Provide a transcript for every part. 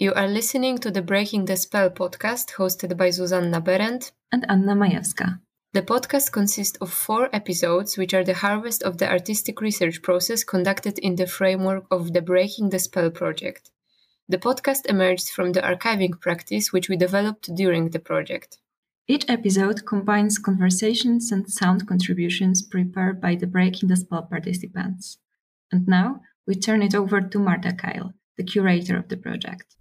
You are listening to the Breaking the Spell podcast hosted by Zuzanna Berendt and Anna Majewska. The podcast consists of 4 episodes, which are the harvest of the artistic research process conducted in the framework of the Breaking the Spell project. The podcast emerged from the archiving practice which we developed during the project. Each episode combines conversations and sound contributions prepared by the Breaking the Spell participants. And now, we turn it over to Marta Kyle, the curator of the project.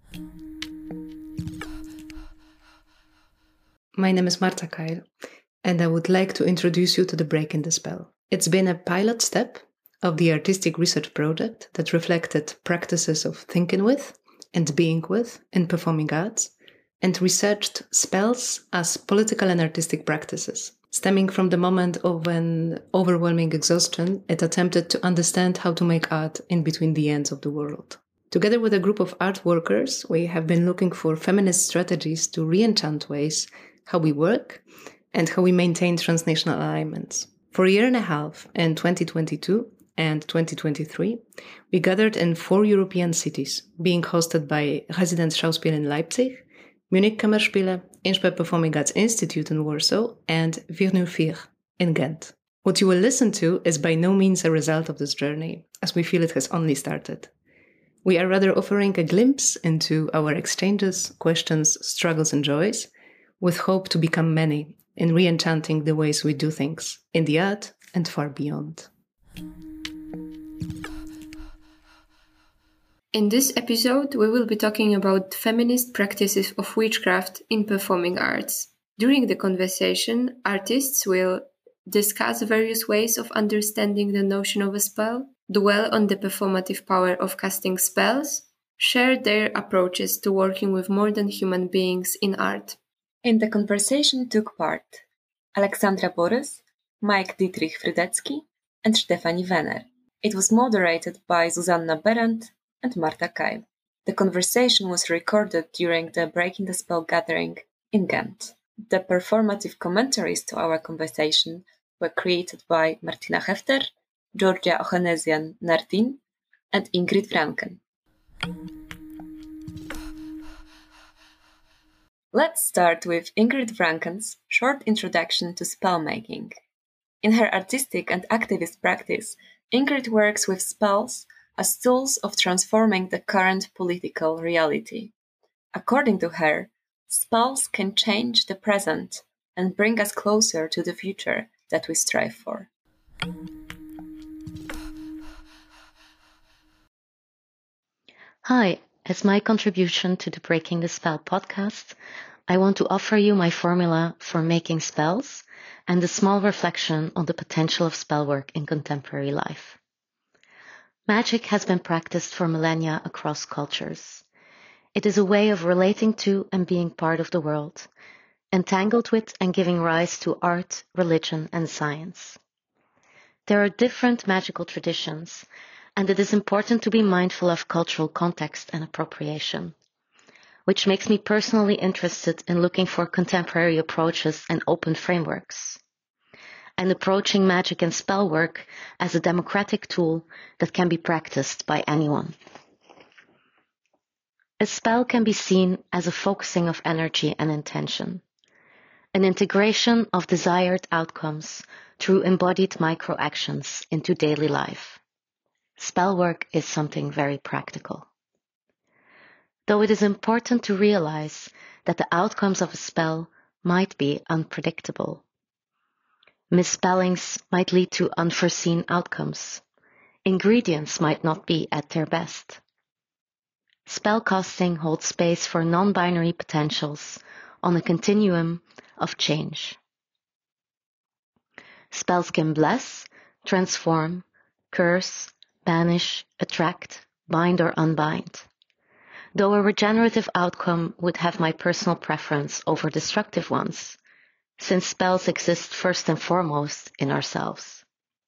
My name is Marta Kyle, and I would like to introduce you to the Breaking the Spell. It's been a pilot step of the artistic research project that reflected practices of thinking with and being with in performing arts, and researched spells as political and artistic practices. Stemming from the moment of an overwhelming exhaustion, it attempted to understand how to make art in between the ends of the world. Together with a group of art workers, we have been looking for feminist strategies to re-enchant ways how we work and how we maintain transnational alignments. For a year and a half, in 2022 and 2023, we gathered in 4 European cities, being hosted by Residenzschauspiel in Leipzig, Munich Kammerspiele, Inspire Performing Arts Institute in Warsaw, and Virnue 4 in Ghent. What you will listen to is by no means a result of this journey, as we feel it has only started. We are rather offering a glimpse into our exchanges, questions, struggles, and joys, with hope to become many in re-enchanting the ways we do things in the art and far beyond. In this episode, we will be talking about feminist practices of witchcraft in performing arts. During the conversation, artists will discuss various ways of understanding the notion of a spell, dwell on the performative power of casting spells, share their approaches to working with more than human beings in art. In the conversation took part Aleksandra Borys, Mike Dietrich Frydecki, and Stefanie Wenner. It was moderated by Zuzanna Berendt and Marta Kyle. The conversation was recorded during the Breaking the Spell gathering in Ghent. The performative commentaries to our conversation were created by Martina Hefter, Georgia Ochanesian-Nardin, and Ingrid Franken. Let's start with Ingrid Franken's short introduction to spellmaking. In her artistic and activist practice, Ingrid works with spells as tools of transforming the current political reality. According to her, spells can change the present and bring us closer to the future that we strive for. Hi, as my contribution to the Breaking the Spell podcast, I want to offer you my formula for making spells and a small reflection on the potential of spell work in contemporary life. Magic has been practiced for millennia across cultures. It is a way of relating to and being part of the world, entangled with and giving rise to art, religion, and science. There are different magical traditions, and it is important to be mindful of cultural context and appropriation, which makes me personally interested in looking for contemporary approaches and open frameworks, and approaching magic and spell work as a democratic tool that can be practiced by anyone. A spell can be seen as a focusing of energy and intention, an integration of desired outcomes through embodied micro-actions into daily life. Spell work is something very practical. Though it is important to realize that the outcomes of a spell might be unpredictable. Misspellings might lead to unforeseen outcomes. Ingredients might not be at their best. Spellcasting holds space for non-binary potentials on a continuum of change. Spells can bless, transform, curse, banish, attract, bind or unbind. Though a regenerative outcome would have my personal preference over destructive ones, since spells exist first and foremost in ourselves.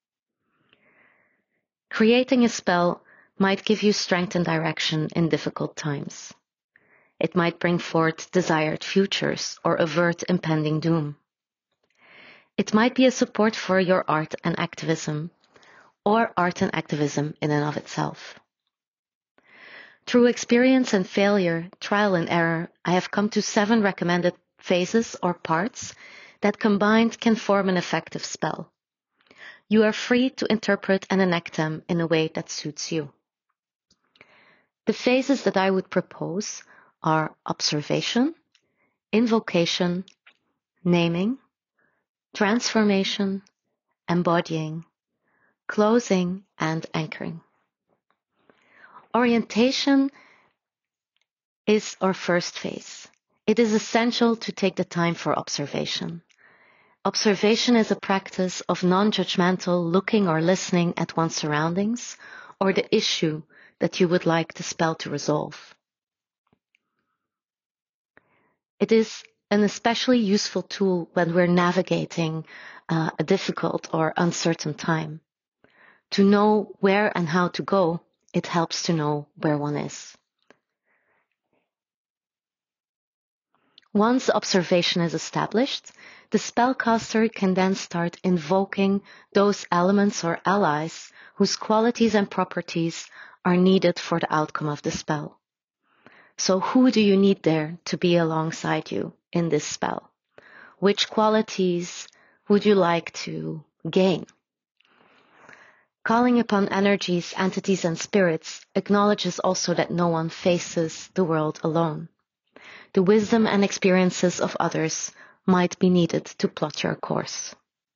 Creating a spell might give you strength and direction in difficult times. It might bring forth desired futures or avert impending doom. It might be a support for your art and activism, or art and activism in and of itself. Through experience and failure, trial and error, I have come to 7 recommended phases or parts that combined can form an effective spell. You are free to interpret and enact them in a way that suits you. The phases that I would propose are observation, invocation, naming, transformation, embodying, closing, and anchoring. Orientation is our first phase. It is essential to take the time for observation. Observation is a practice of non-judgmental looking or listening at one's surroundings or the issue that you would like the spell to resolve. It is an especially useful tool when we're navigating a difficult or uncertain time. To know where and how to go, it helps to know where one is. Once observation is established, the spellcaster can then start invoking those elements or allies whose qualities and properties are needed for the outcome of the spell. So who do you need there to be alongside you in this spell? Which qualities would you like to gain? Calling upon energies, entities, and spirits acknowledges also that no one faces the world alone. The wisdom and experiences of others might be needed to plot your course.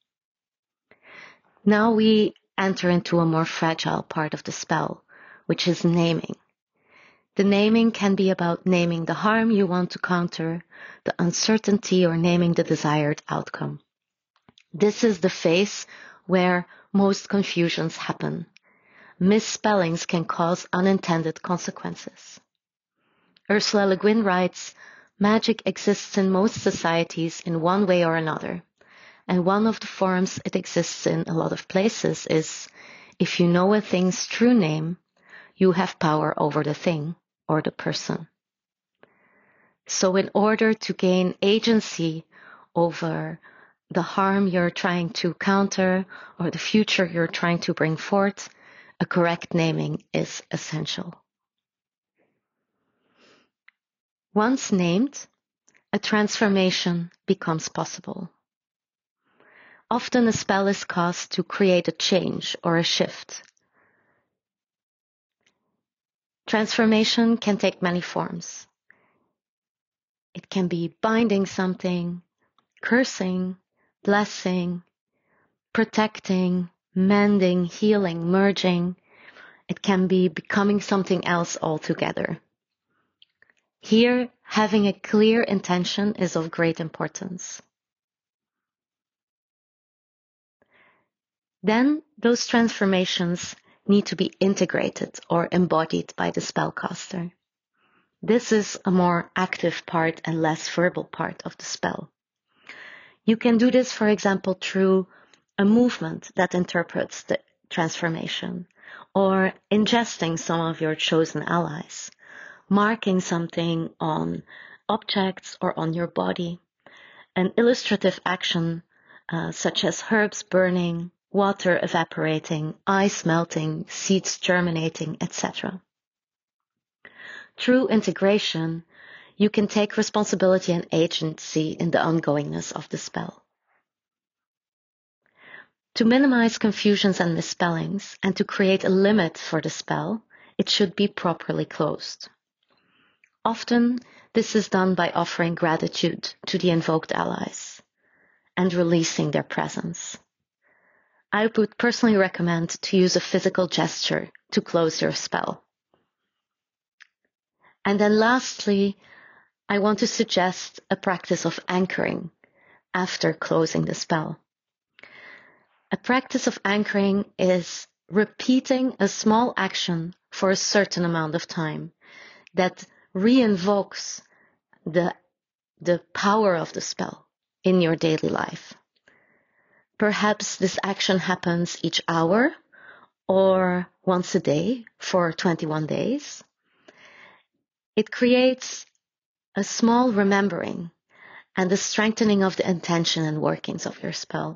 Now we enter into a more fragile part of the spell, which is naming. The naming can be about naming the harm you want to counter, the uncertainty, or naming the desired outcome. This is the phase where most confusions happen. Misspellings can cause unintended consequences. Ursula Le Guin writes, "Magic exists in most societies in one way or another, and one of the forms it exists in a lot of places is, if you know a thing's true name, you have power over the thing or the person." So in order to gain agency over the harm you're trying to counter or the future you're trying to bring forth, a correct naming is essential. Once named, a transformation becomes possible. Often a spell is cast to create a change or a shift. Transformation can take many forms. It can be binding something, cursing, blessing, protecting, mending, healing, merging. It can be becoming something else altogether. Here, having a clear intention is of great importance. Then, those transformations need to be integrated or embodied by the spellcaster. This is a more active part and less verbal part of the spell. You can do this, for example, through a movement that interprets the transformation, or ingesting some of your chosen allies, marking something on objects or on your body, an illustrative action such as herbs burning, water evaporating, ice melting, seeds germinating, etc. Through integration, you can take responsibility and agency in the ongoingness of the spell. To minimize confusions and misspellings, and to create a limit for the spell, it should be properly closed. Often, this is done by offering gratitude to the invoked allies and releasing their presence. I would personally recommend to use a physical gesture to close your spell. And then lastly, I want to suggest a practice of anchoring after closing the spell. A practice of anchoring is repeating a small action for a certain amount of time that re-invokes the power of the spell in your daily life. Perhaps this action happens each hour or once a day for 21 days. It creates a small remembering and the strengthening of the intention and workings of your spell.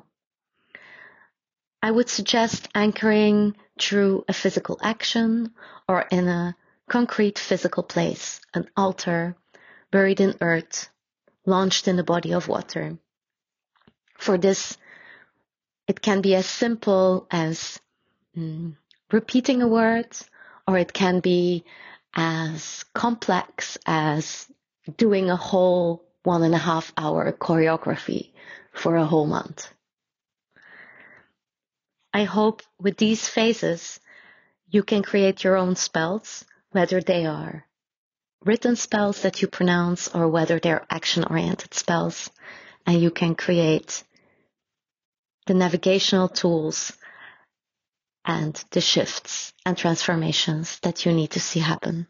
I would suggest anchoring through a physical action or in a concrete physical place, an altar, buried in earth, launched in a body of water. For this, it can be as simple as repeating a word, or it can be as complex as doing a whole 1.5 hour choreography for a whole month. I hope with these phases, you can create your own spells, whether they are written spells that you pronounce or whether they're action-oriented spells, and you can create the navigational tools and the shifts and transformations that you need to see happen.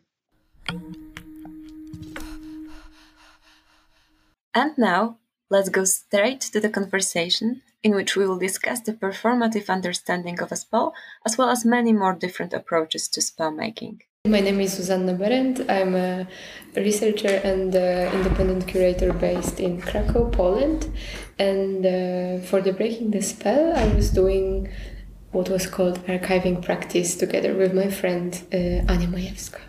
And now, let's go straight to the conversation in which we will discuss the performative understanding of a spell, as well as many more different approaches to spell making. My name is Zuzanna Berendt. I'm a researcher and independent curator based in Krakow, Poland. And for the Breaking the Spell, I was doing what was called archiving practice together with my friend Ania Majewska.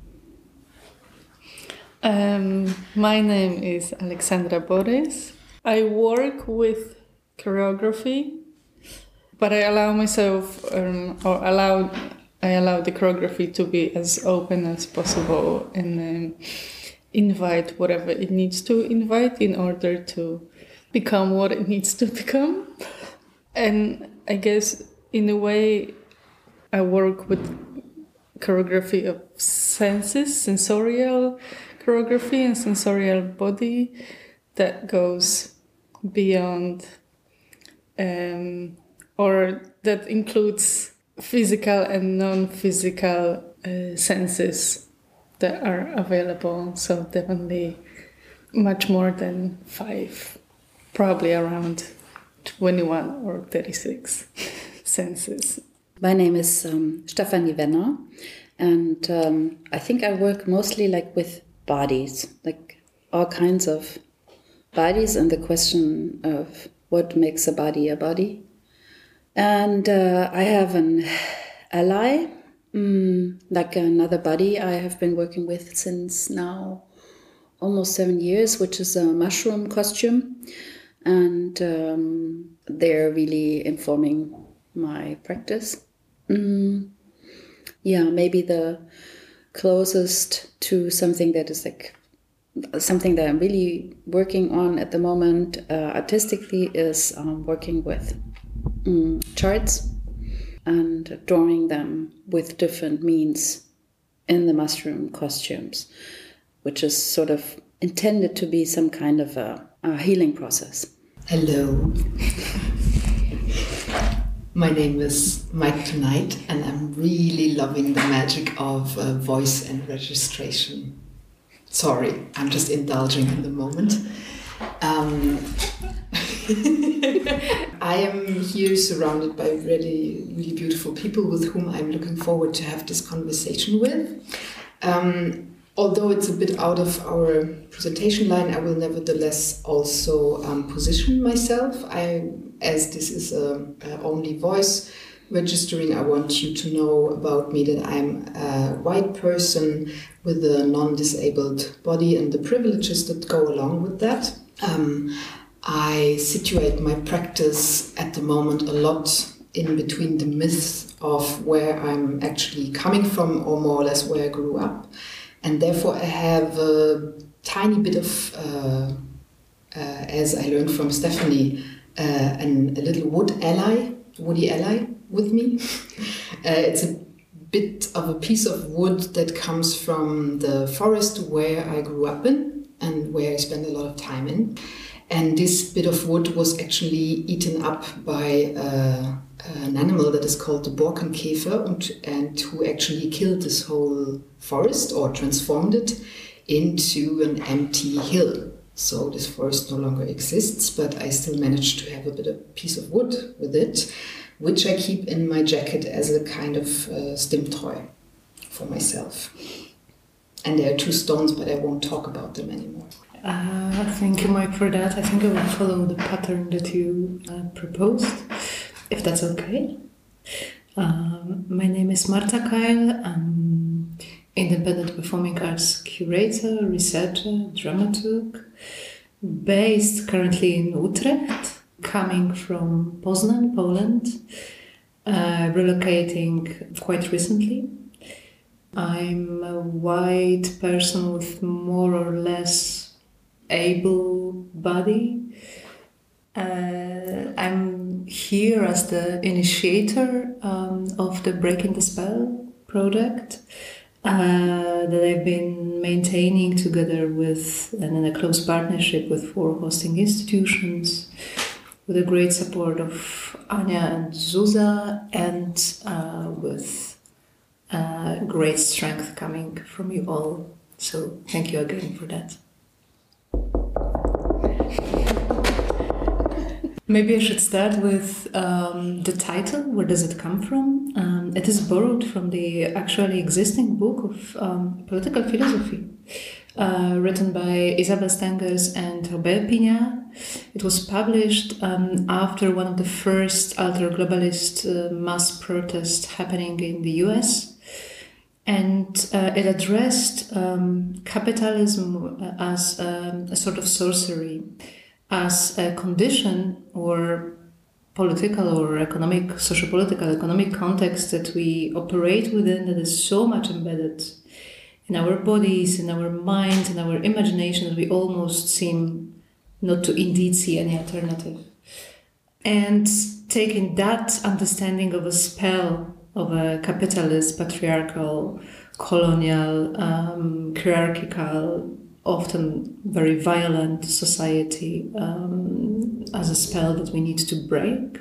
My name is Alexandra Borys. I work with choreography, but I allow myself, I allow the choreography to be as open as possible and invite whatever it needs to invite in order to become what it needs to become. And I guess in a way I work with choreography of senses, sensorial choreography and sensorial body that goes beyond or that includes physical and non-physical senses that are available. So definitely much more than 5, probably around 21 or 36 senses. My name is Stefanie Wenner, and I think I work mostly with bodies, all kinds of bodies, and the question of what makes a body a body. And I have an ally, another body I have been working with since now almost 7 years, which is a mushroom costume. And they're really informing my practice. Maybe the closest to something that is something that I'm really working on at the moment artistically is working with charts and drawing them with different means in the mushroom costumes, which is sort of intended to be some kind of a healing process. Hello. My name is Mike Tonight, and I'm really loving the magic of voice and registration. Sorry, I'm just indulging in the moment. I am here surrounded by really, really beautiful people with whom I'm looking forward to have this conversation with. Although it's a bit out of our presentation line, I will nevertheless also position myself. As this is only voice registering, I want you to know about me that I'm a white person with a non-disabled body and the privileges that go along with that. I situate my practice at the moment a lot in between the myths of where I'm actually coming from, or more or less where I grew up. And therefore I have a tiny bit of, as I learned from Stefanie, a little woody ally with me. It's a bit of a piece of wood that comes from the forest where I grew up in and where I spent a lot of time in. And this bit of wood was actually eaten up by an animal that is called the Borkenkäfer, and who actually killed this whole forest or transformed it into an empty hill. So this forest no longer exists, but I still managed to have a bit of piece of wood with it, which I keep in my jacket as a kind of Stimmtreu for myself. And there are 2 stones, but I won't talk about them anymore. Thank you, Mike, for that. I think I will follow the pattern that you proposed, if that's okay. My name is Marta Keil. I'm independent performing arts curator, researcher, dramaturg, based currently in Utrecht, coming from Poznan, Poland, relocating quite recently. I'm a white person with more or less able body. I'm here as the initiator of the Breaking the Spell project that I've been maintaining together with and in a close partnership with 4 hosting institutions, with the great support of Anya and Zuza, and with great strength coming from you all. So thank you again for that. Maybe I should start with the title. Where does it come from? It is borrowed from the actually existing book of political philosophy written by Isabel Stengers and Robert Pignat. It was published after one of the first ultra-globalist mass protests happening in the US. And it addressed capitalism as a sort of sorcery, as a condition or political or economic, socio-political, economic context that we operate within that is so much embedded in our bodies, in our minds, in our imagination that we almost seem not to indeed see any alternative. And taking that understanding of a spell of a capitalist, patriarchal, colonial, hierarchical, often very violent society as a spell that we need to break.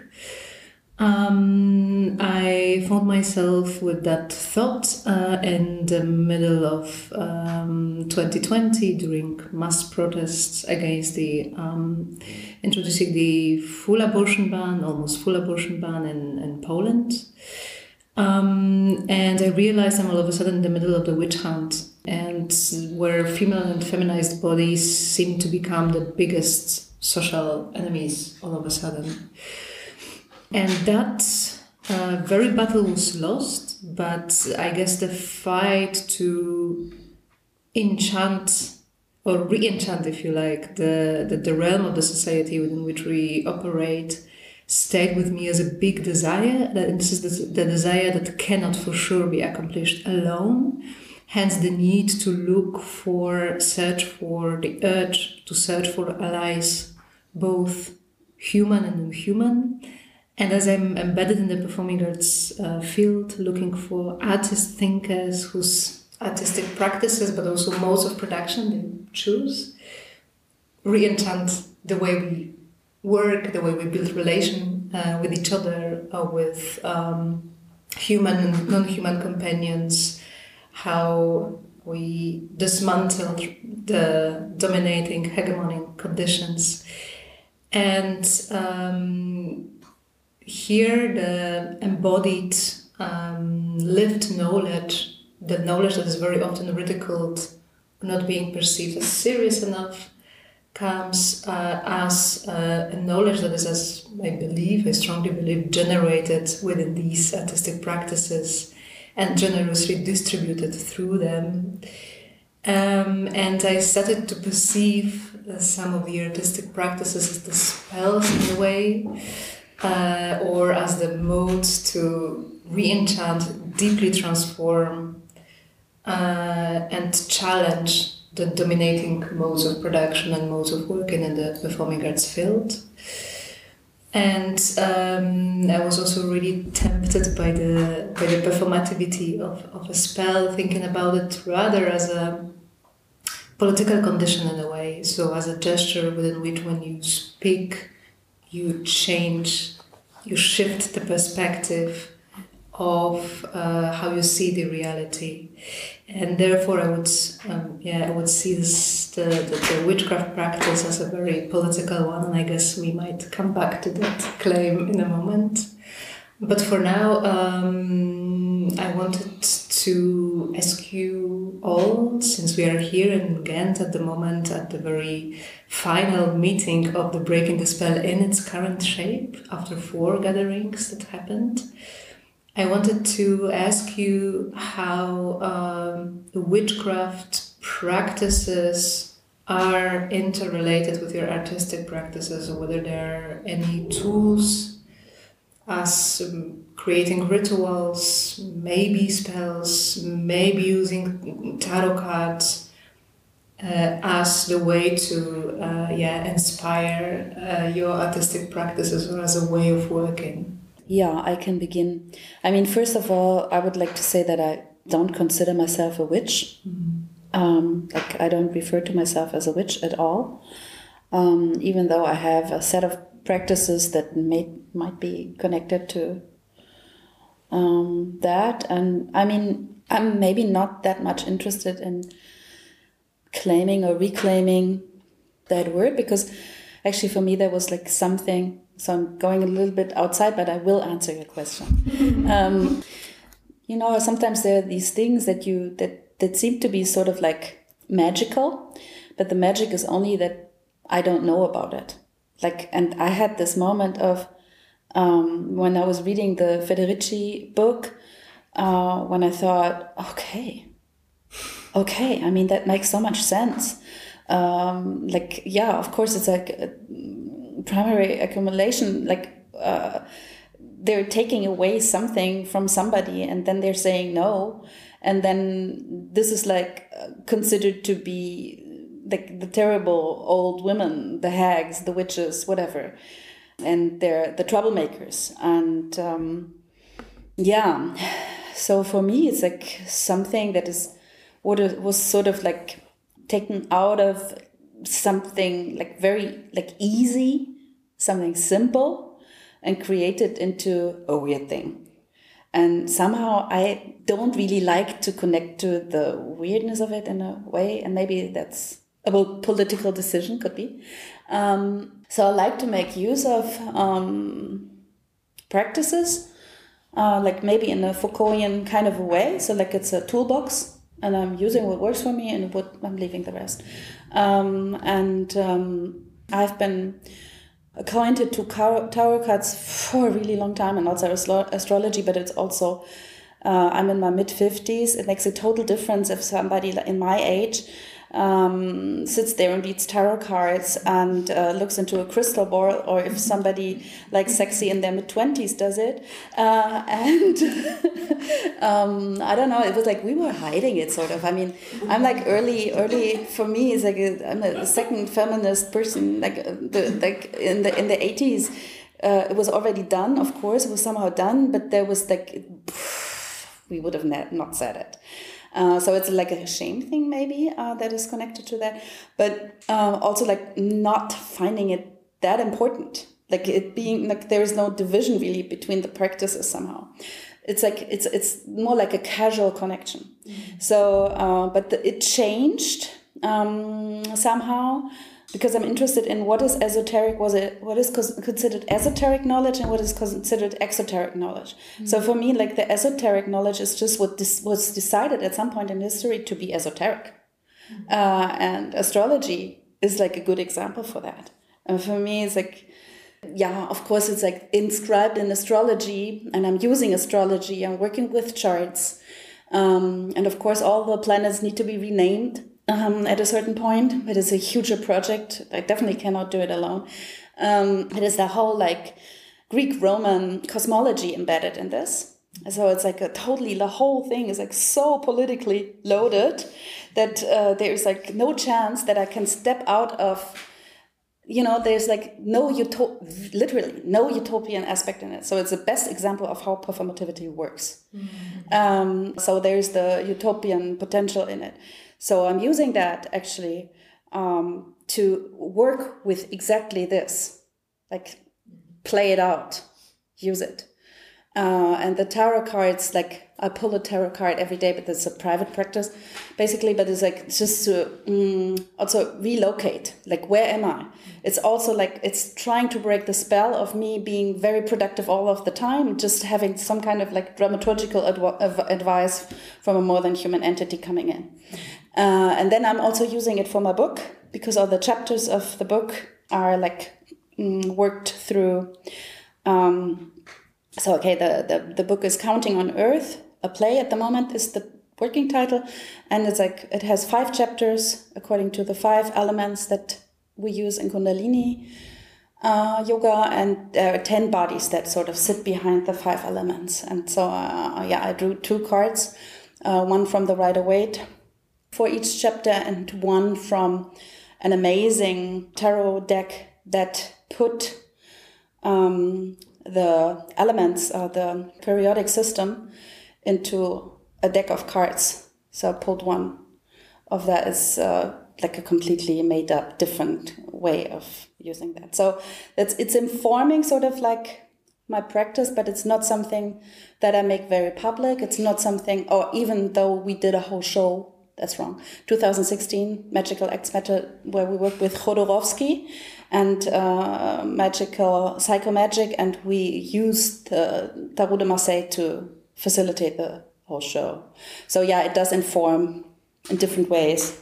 I found myself with that thought in the middle of 2020 during mass protests against the introducing the full abortion ban, almost full abortion ban in Poland. And I realized I'm all of a sudden in the middle of the witch hunt, and where female and feminized bodies seem to become the biggest social enemies all of a sudden. And that very battle was lost, but I guess the fight to enchant or re-enchant, if you like, the realm of the society within which we operate stayed with me as a big desire. That this is the desire that cannot for sure be accomplished alone. Hence the need to search for the urge to search for allies, both human and inhuman. And as I'm embedded in the performing arts field, looking for artist thinkers whose artistic practices, but also modes of production they choose, re-enchant the way we work, the way we build relation with each other, with human and non-human companions, how we dismantle the dominating hegemonic conditions. And here the embodied lived knowledge, the knowledge that is very often ridiculed, not being perceived as serious enough, comes as a knowledge that is, as I strongly believe, generated within these artistic practices and generously distributed through them. And I started to perceive some of the artistic practices as the spells in a way, or as the modes to re-enchant, deeply transform, and challenge the dominating modes of production and modes of working in the performing arts field. And I was also really tempted by the performativity of a spell, thinking about it rather as a political condition in a way. So as a gesture within which when you speak, you change, you shift the perspective of how you see the reality. And therefore I would see this, the witchcraft practice as a very political one, and I guess we might come back to that claim in a moment. But for now, I wanted to ask you all, since we are here in Ghent at the moment, at the very final meeting of the Breaking the Spell in its current shape, after 4 gatherings that happened, I wanted to ask you how the witchcraft practices are interrelated with your artistic practices, or whether there are any tools as creating rituals, maybe spells, maybe using tarot cards as the way to inspire your artistic practices, or as a way of working. Yeah, I can begin. I mean, first of all, I would like to say that I don't consider myself a witch. Like, I don't refer to myself as a witch at all, even though I have a set of practices that might be connected to that. And I mean, I'm maybe not that much interested in claiming or reclaiming that word, because actually for me there was like something. So I'm going a little bit outside, but I will answer your question. You know, sometimes there are these things that seem to be sort of like magical, but the magic is only that I don't know about it. Like, and I had this moment of when I was reading the Federici book, when I thought, okay, I mean, that makes so much sense. Like, yeah, of course, it's like primary accumulation, like they're taking away something from somebody and then they're saying no, and then this is like considered to be like the terrible old women, the hags, the witches, whatever, and they're the troublemakers. And so for me it's like something that is what was sort of like taken out of something like very like easy, something simple, and created into a weird thing. And somehow I don't really like to connect to the weirdness of it in a way, and maybe that's a political decision, could be. So I like to make use of practices, like maybe in a Foucaultian kind of a way. So like it's a toolbox, and I'm using what works for me and what I'm leaving the rest. I've been acquainted to tarot cards for a really long time, and also astrology, but it's also, I'm in my mid-50s. It makes a total difference if somebody in my age sits there and reads tarot cards and looks into a crystal ball, or if somebody like sexy in their mid-20s does it. I don't know, it was like we were hiding it, sort of. I mean, I'm like early for me, it's like I'm a second feminist person, like in the 80s. It was already done, of course, it was somehow done, but there was like, we would have not said it. So it's like a shame thing maybe that is connected to that, but also like not finding it that important, like it being like there is no division really between the practices somehow. It's like it's more like a casual connection. Mm-hmm. So but it changed somehow, because I'm interested in what is esoteric, what is considered esoteric knowledge and what is considered exoteric knowledge. Mm-hmm. So for me, like the esoteric knowledge is just what was decided at some point in history to be esoteric. Mm-hmm. And astrology is like a good example for that. And for me, it's like, yeah, of course, it's like inscribed in astrology, and I'm using astrology, I'm working with charts. And of course, all the planets need to be renamed at a certain point. It is a huge project. I definitely cannot do it alone. It is the whole like Greek-Roman cosmology embedded in this. So it's like the whole thing is like so politically loaded that there's like no chance that I can step out of, you know, there's like literally no utopian aspect in it. So it's the best example of how performativity works. Mm-hmm. So there's the utopian potential in it. So I'm using that actually to work with exactly this, like play it out, use it. And the tarot cards, like I pull a tarot card every day, but it's a private practice basically, but it's like just to also relocate, like where am I? It's also like it's trying to break the spell of me being very productive all of the time, just having some kind of like dramaturgical advice from a more than human entity coming in. And then I'm also using it for my book, because all the chapters of the book are like worked through So, okay, the book is Counting on Earth, a play at the moment is the working title. And it's like, it has 5 chapters according to the 5 elements that we use in Kundalini yoga, and there are 10 bodies that sort of sit behind the 5 elements. And so, I drew 2 cards, one from the Rider-Waite for each chapter and one from an amazing tarot deck that put the elements of the periodic system into a deck of cards. So I pulled one of that is like a completely made up different way of using that. So it's informing sort of like my practice, but it's not something that I make very public. It's not something, or even though we did a whole show, that's wrong, 2016 Magical Acts Method, where we worked with Jodorowsky and magical psychomagic, and we used Tarot de Marseille to facilitate the whole show. So yeah, it does inform in different ways.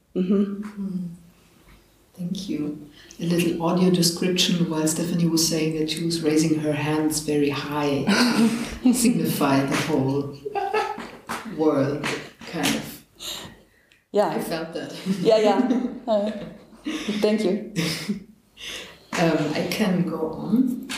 Thank you. A little audio description while Stephanie was saying that she was raising her hands very high to signify the whole world, kind of. Yeah, I felt that. Thank you. I can go on.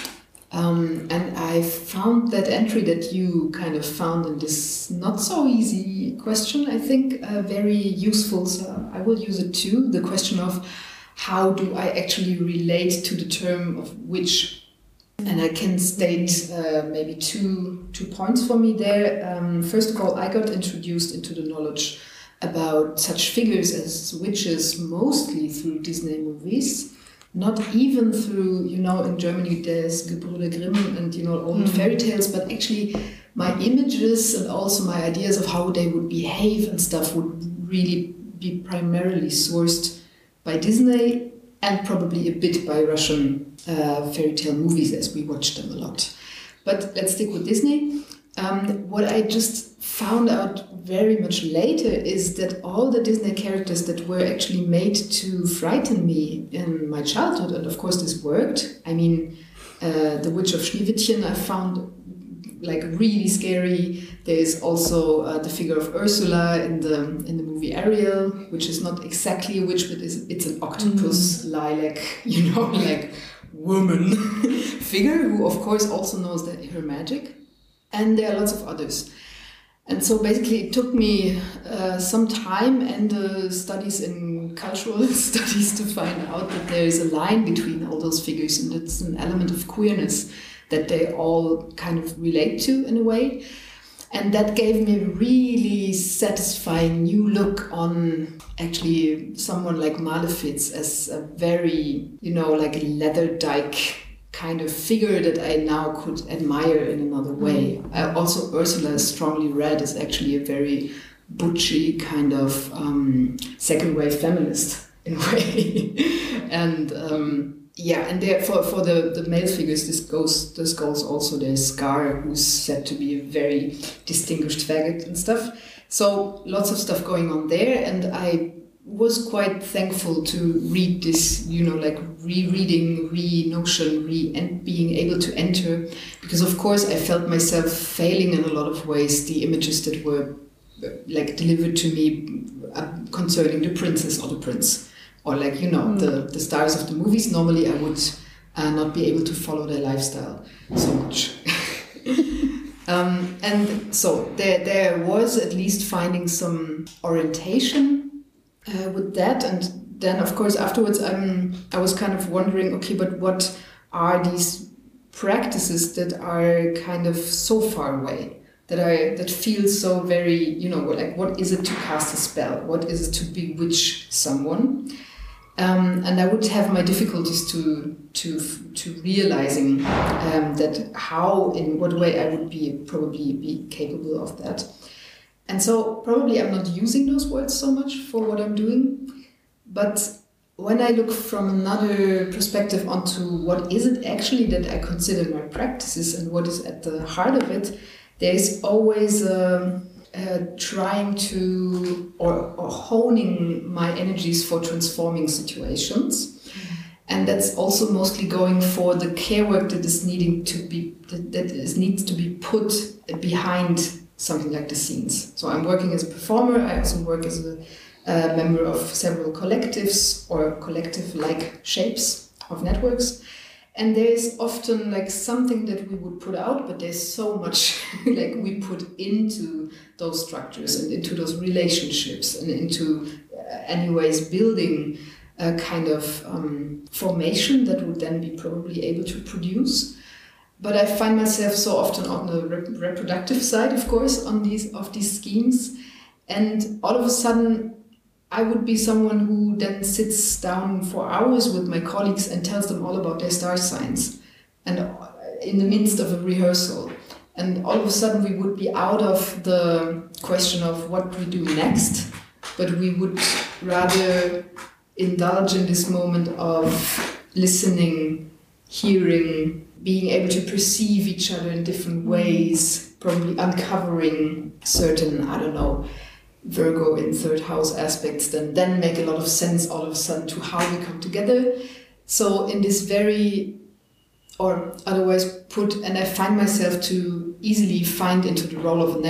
And I found that entry that you kind of found in this not so easy question, I think, very useful. So I will use it too. The question of how do I actually relate to the term of witch? And I can state maybe two points for me there. First of all, I got introduced into the knowledge about such figures as witches mostly through Disney movies, not even through, in Germany there's Gebrüder Grimm and, old fairy tales, but actually my images and also my ideas of how they would behave and stuff would really be primarily sourced by Disney and probably a bit by Russian fairy tale movies as we watched them a lot. But let's stick with Disney. What I just found out very much later is that all the Disney characters that were actually made to frighten me in my childhood, and of course this worked. I mean, the Witch of Schneewittchen I found like really scary. There is also the figure of Ursula in the movie Ariel, which is not exactly a witch, but it's an octopus, lilac, like woman figure who of course also knows that her magic. And there are lots of others. And so basically it took me some time and studies in cultural studies to find out that there is a line between all those figures, and it's an element of queerness that they all kind of relate to in a way. And that gave me a really satisfying new look on actually someone like Malefice as a very, like a leather dyke kind of figure that I now could admire in another way. Also, Ursula is strongly read as actually a very butchy kind of second wave feminist in a way. And and therefore for the male figures, this goes also there's Scar, who's said to be a very distinguished faggot and stuff. So lots of stuff going on there, and I was quite thankful to read this, like rereading, re-notion, and being able to enter, because of course I felt myself failing in a lot of ways the images that were like delivered to me concerning the princess or the prince, or like, the stars of the movies. Normally I would not be able to follow their lifestyle so much. And so there was at least finding some orientation with that. And then of course afterwards I was kind of wondering, okay, but what are these practices that are kind of so far away, that feel so very, like what is it to cast a spell, what is it to bewitch someone? And I would have my difficulties to realizing that how, in what way I would probably be capable of that. And so probably I'm not using those words so much for what I'm doing, but when I look from another perspective onto what is it actually that I consider my practices and what is at the heart of it, there's always trying to or honing my energies for transforming situations. And that's also mostly going for the care work that is needed find something like the scenes. So I'm working as a performer. I also work as a member of several collectives or collective-like shapes of networks. And there's often like something that we would put out, but there's so much like we put into those structures and into those relationships and into anyways building a kind of formation that would then be probably able to produce. But I find myself so often on the reproductive side, of course, of these schemes. And all of a sudden, I would be someone who then sits down for hours with my colleagues and tells them all about their star signs, and in the midst of a rehearsal. And all of a sudden we would be out of the question of what we do next, but we would rather indulge in this moment of listening, hearing, being able to perceive each other in different ways, probably uncovering certain, I don't know, Virgo in third house aspects then make a lot of sense all of a sudden to how we come together. So in this very, or otherwise put, and I find myself to easily find into the role of a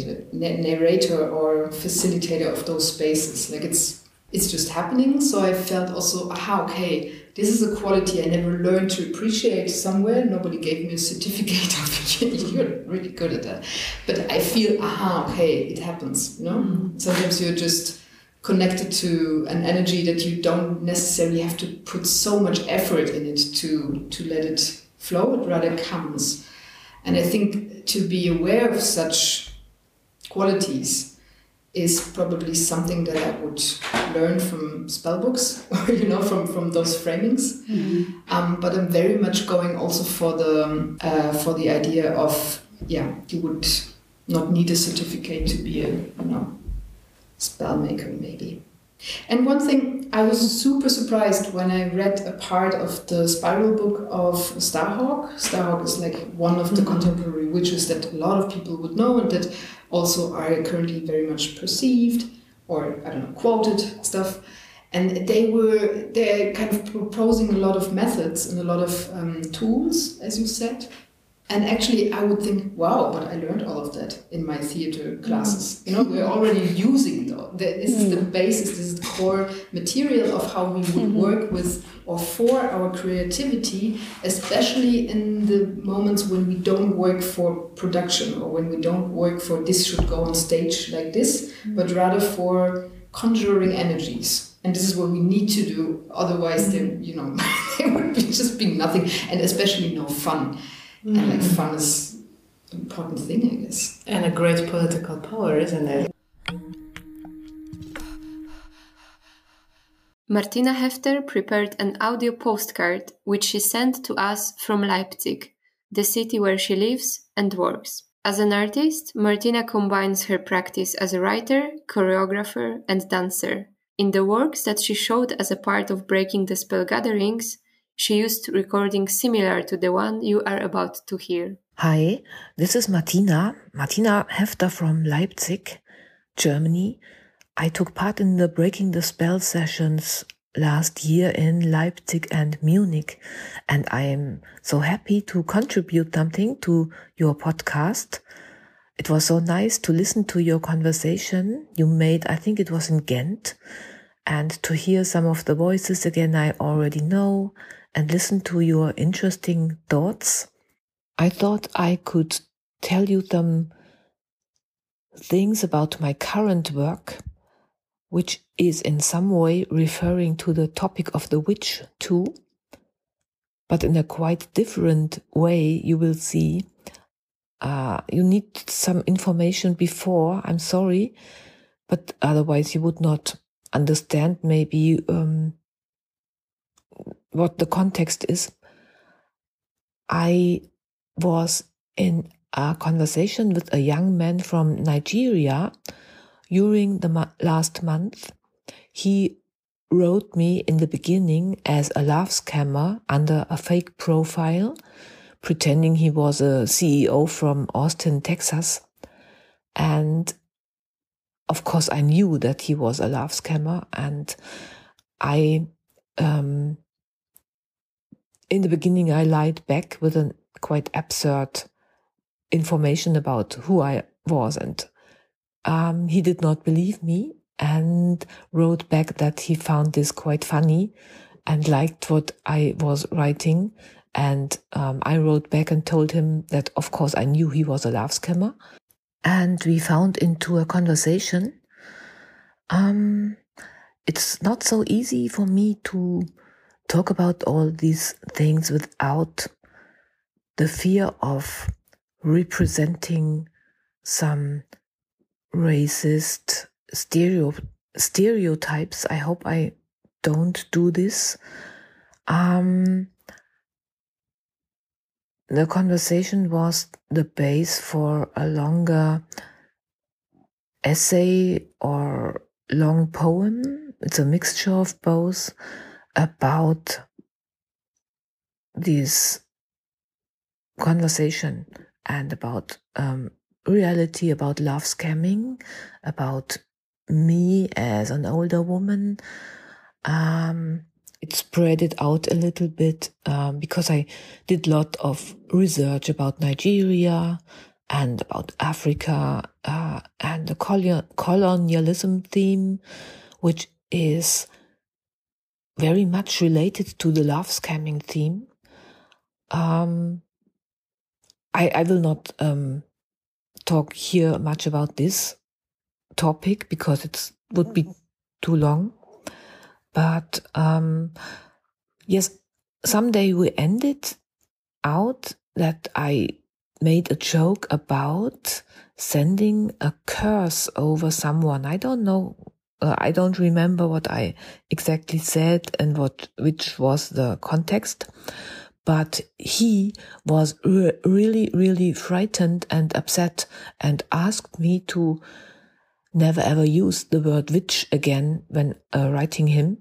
narrator or facilitator of those spaces. Like it's just happening. So I felt also, okay, this is a quality I never learned to appreciate somewhere. Nobody gave me a certificate of it. You're really good at that. But I feel, okay, it happens, you know? Mm-hmm. Sometimes you're just connected to an energy that you don't necessarily have to put so much effort in it to let it flow. It rather comes. And I think to be aware of such qualities is probably something that I would learn from spell books, or from those framings. Mm-hmm. But I'm very much going also for the idea of you would not need a certificate to be a spell maker maybe. And one thing, I was super surprised when I read a part of the spiral book of Starhawk. Starhawk is like one of the contemporary witches that a lot of people would know and that also are currently very much perceived or, quoted stuff. And they're kind of proposing a lot of methods and a lot of tools, as you said. And actually, I would think, wow, but I learned all of that in my theater classes. We're already using it. This is the basis, this is the core material of how we would work with or for our creativity, especially in the moments when we don't work for production or when we don't work for this should go on stage like this, but rather for conjuring energies. And this is what we need to do. Otherwise, there would just be nothing, and especially no fun. And fun is an important thing, I guess. And a great political power, isn't it? Martina Hefter prepared an audio postcard which she sent to us from Leipzig, the city where she lives and works. As an artist, Martina combines her practice as a writer, choreographer, and dancer. In the works that she showed as a part of Breaking the Spell gatherings, she used recordings similar to the one you are about to hear. Hi, this is Martina Hefter from Leipzig, Germany. I took part in the Breaking the Spell sessions last year in Leipzig and Munich, and I am so happy to contribute something to your podcast. It was so nice to listen to your conversation you made, I think it was in Ghent, and to hear some of the voices again I already know, and listen to your interesting thoughts. I thought I could tell you some things about my current work, which is in some way referring to the topic of the witch too, but in a quite different way. You will see. You need some information before, I'm sorry, but otherwise you would not understand maybe what the context is. I was in a conversation with a young man from Nigeria during the last month. He wrote me in the beginning as a love scammer under a fake profile, pretending he was a CEO from Austin, Texas. And of course I knew that he was a love scammer, and in the beginning, I lied back with a quite absurd information about who I was. And he did not believe me and wrote back that he found this quite funny and liked what I was writing. And I wrote back and told him that, of course, I knew he was a love scammer. And we found into a conversation. It's not so easy for me to talk about all these things without the fear of representing some racist stereotypes. I hope I don't do this. The conversation was the base for a longer essay or long poem. It's a mixture of both about this conversation and about reality, about love scamming, about me as an older woman. It spread it out a little bit because I did a lot of research about Nigeria and about Africa and the colonialism theme, which is very much related to the love scamming theme. I will not talk here much about this topic because it would be too long. But yes, someday we ended out that I made a joke about sending a curse over someone. I don't know. I don't remember what I exactly said and which was the context. But he was really, really frightened and upset and asked me to never ever use the word witch again when writing him.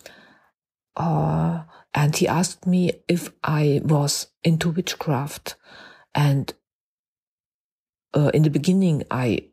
And he asked me if I was into witchcraft. And in the beginning, I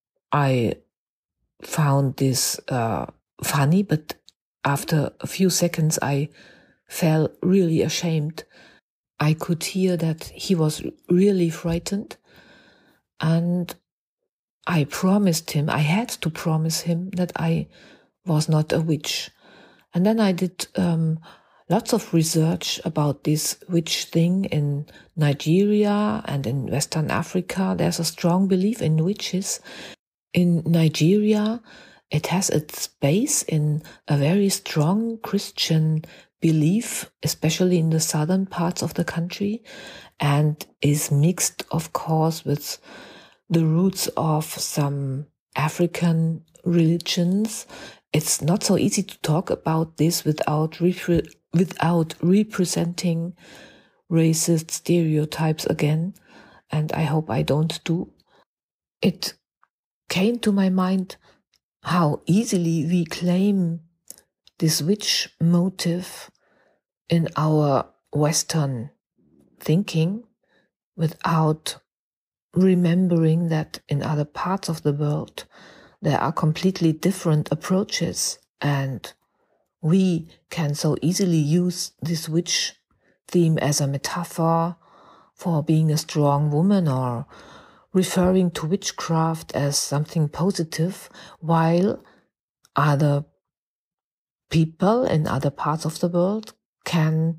found this funny, but after a few seconds, I felt really ashamed. I could hear that he was really frightened, and I had to promise him that I was not a witch. And then I did lots of research about this witch thing in Nigeria and in Western Africa. There's a strong belief in witches. In Nigeria, it has its base in a very strong Christian belief, especially in the southern parts of the country, and is mixed, of course, with the roots of some African religions. It's not so easy to talk about this without representing racist stereotypes again, and I hope I don't do. It came to my mind how easily we claim this witch motive in our Western thinking without remembering that in other parts of the world there are completely different approaches, and we can so easily use this witch theme as a metaphor for being a strong woman or referring to witchcraft as something positive, while other people in other parts of the world can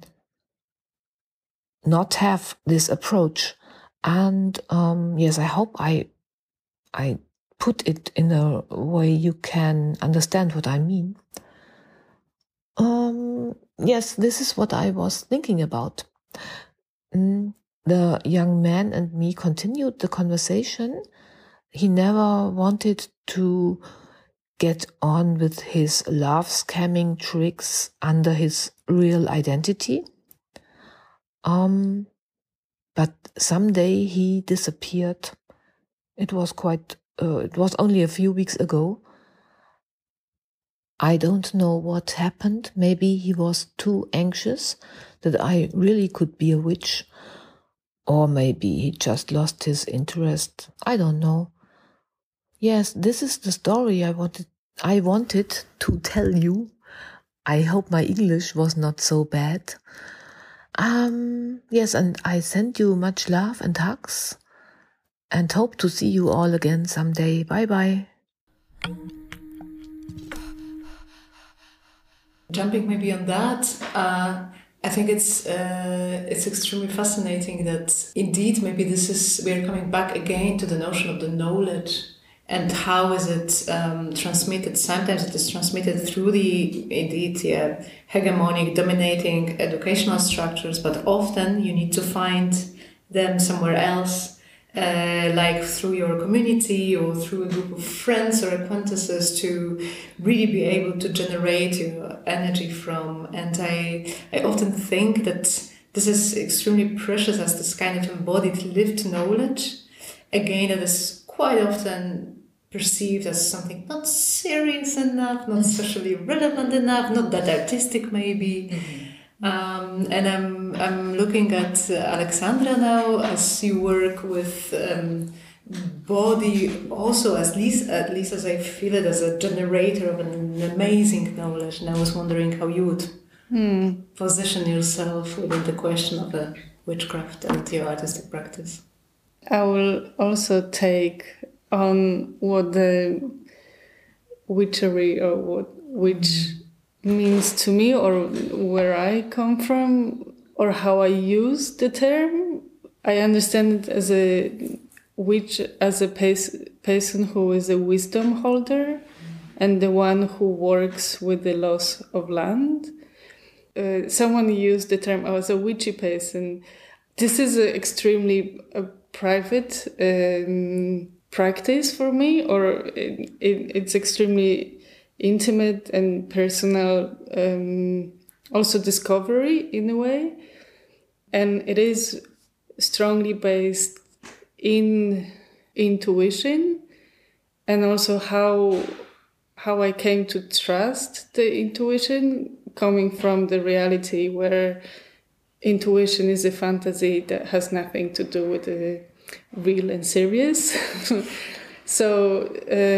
not have this approach. And yes, I hope I put it in a way you can understand what I mean. Yes, this is what I was thinking about. The young man and me continued the conversation. He never wanted to get on with his love scamming tricks under his real identity. But someday he disappeared. It was only a few weeks ago. I don't know what happened. Maybe he was too anxious that I really could be a witch. Or maybe he just lost his interest. I don't know. Yes, this is the story I wanted to tell you. I hope my English was not so bad. Yes, and I send you much love and hugs. and hope to see you all again someday. Bye-bye. Jumping maybe on that, I think it's extremely fascinating that indeed maybe we're coming back again to the notion of the knowledge and how is it transmitted. Sometimes it is transmitted through the hegemonic, dominating educational structures, but often you need to find them somewhere else, like through your community or through a group of friends or acquaintances, to really be able to generate your energy from. And I often think that this is extremely precious as this kind of embodied lived knowledge. Again, it is quite often perceived as something not serious enough, not socially relevant enough, not that artistic maybe. And I'm looking at Alexandra now, as you work with body also, at least as I feel it, as a generator of an amazing knowledge. And I was wondering how you would position yourself within the question of witchcraft and your artistic practice. I will also take on what the witchery or what witch means to me, or where I come from, or how I use the term. I understand it as a witch, as a person who is a wisdom holder and the one who works with the loss of land. Someone used the term, I was a witchy person. This is an extremely private practice for me, or it's extremely intimate and personal, also discovery in a way. And it is strongly based in intuition, and also how I came to trust the intuition, coming from the reality where intuition is a fantasy that has nothing to do with the real and serious. So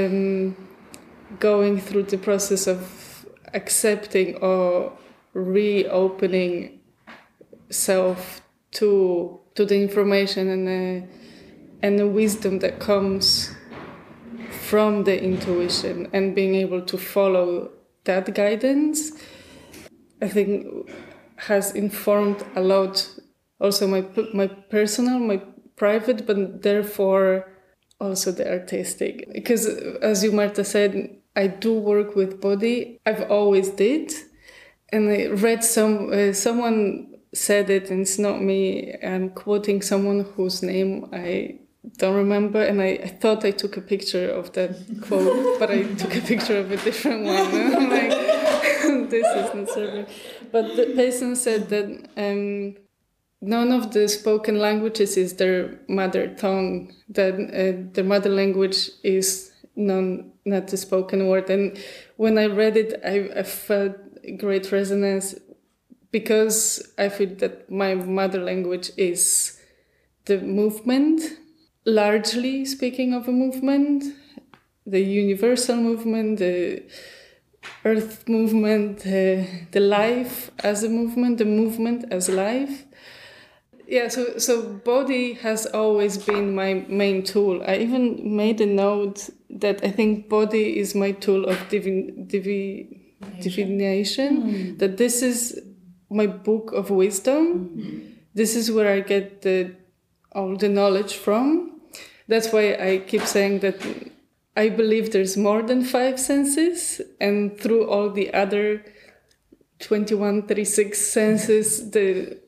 going through the process of accepting or reopening self to the information and the wisdom that comes from the intuition, and being able to follow that guidance, I think has informed a lot also my personal, my private, but therefore also the artistic. Because as you, Marta, said, I do work with body. I've always did. And I read someone said it, and it's not me. I'm quoting someone whose name I don't remember, and I thought I took a picture of that quote, but I took a picture of a different one. And I'm like, this is not serving. But the person said that none of the spoken languages is their mother tongue, that their mother language is not the spoken word. And when I read it, I felt great resonance, because I feel that my mother language is the movement, largely speaking of a movement, the universal movement, the earth movement, the life as a movement, the movement as life. Yeah, so body has always been my main tool. I even made a note that I think body is my tool of divination, that this is my book of wisdom. This is where I get all the knowledge from. That's why I keep saying that I believe there's more than 5 senses, and through all the other 21, 36 senses, there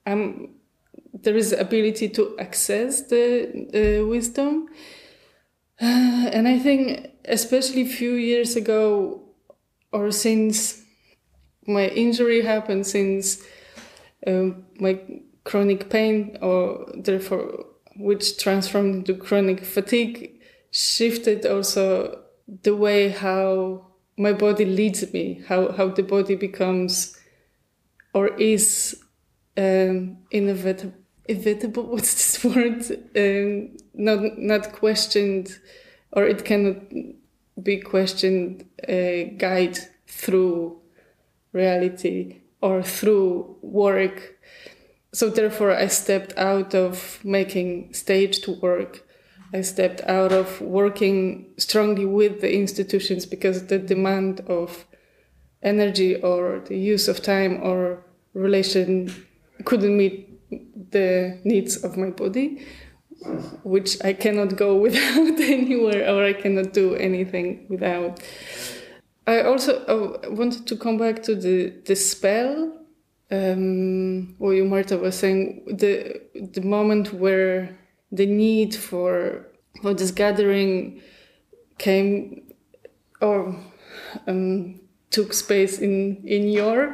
is ability to access the wisdom. And I think especially a few years ago, or since my injury happened, since my chronic pain, or therefore which transformed into chronic fatigue, shifted also the way how my body leads me, how the body becomes or is inevitable, what's this word? Not questioned, or it cannot be questioned, guide through reality or through work. So therefore I stepped out of making staged work I stepped out of working strongly with the institutions because the demand of energy or the use of time or relation couldn't meet the needs of my body, which I cannot go without anywhere, or I cannot do anything without. I also wanted to come back to the spell. What you, Marta, was saying, the moment where the need for this gathering came or took space in you.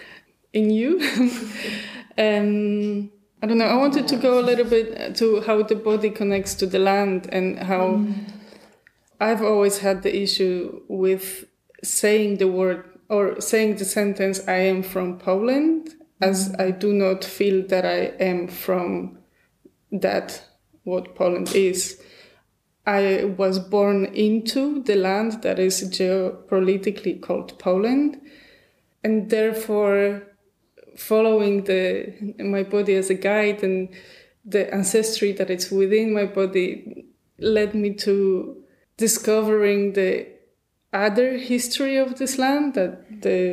I don't know, I wanted to go a little bit to how the body connects to the land and how I've always had the issue with saying the word or saying the sentence, I am from Poland, as I do not feel that I am from that, what Poland is. I was born into the land that is geopolitically called Poland, and therefore following my body as a guide and the ancestry that is within my body led me to discovering the other history of this land that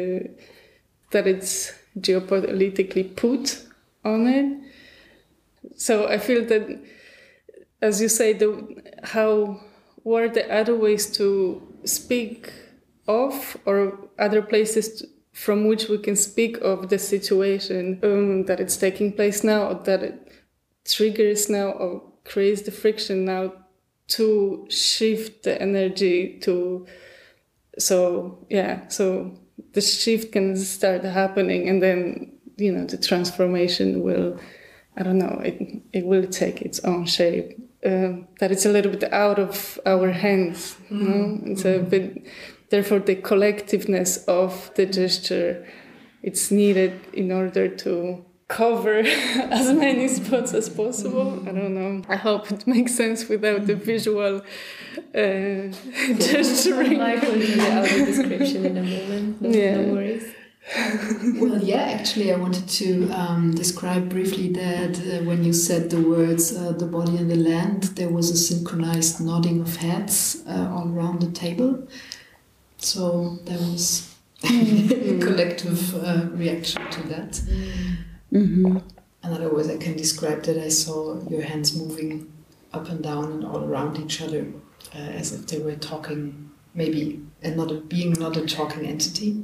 it's geopolitically put on it. So I feel that, as you say, how were the other ways to speak of, or other places from which we can speak of the situation that it's taking place now, or that it triggers now, or creates the friction now, to shift the energy to. So the shift can start happening, and then the transformation will, I don't know, it will take its own shape. That it's a little bit out of our hands. It's a bit. Therefore, the collectiveness of the gesture, it's needed in order to cover as many spots as possible. I don't know. I hope it makes sense without the visual gesturing. I will do the audio description in a moment. No worries. Well, actually I wanted to describe briefly that when you said the words the body and the land, there was a synchronized nodding of heads all around the table. So there was a collective reaction to that. Another way I can describe that, I saw your hands moving up and down and all around each other as if they were talking, maybe not a talking entity.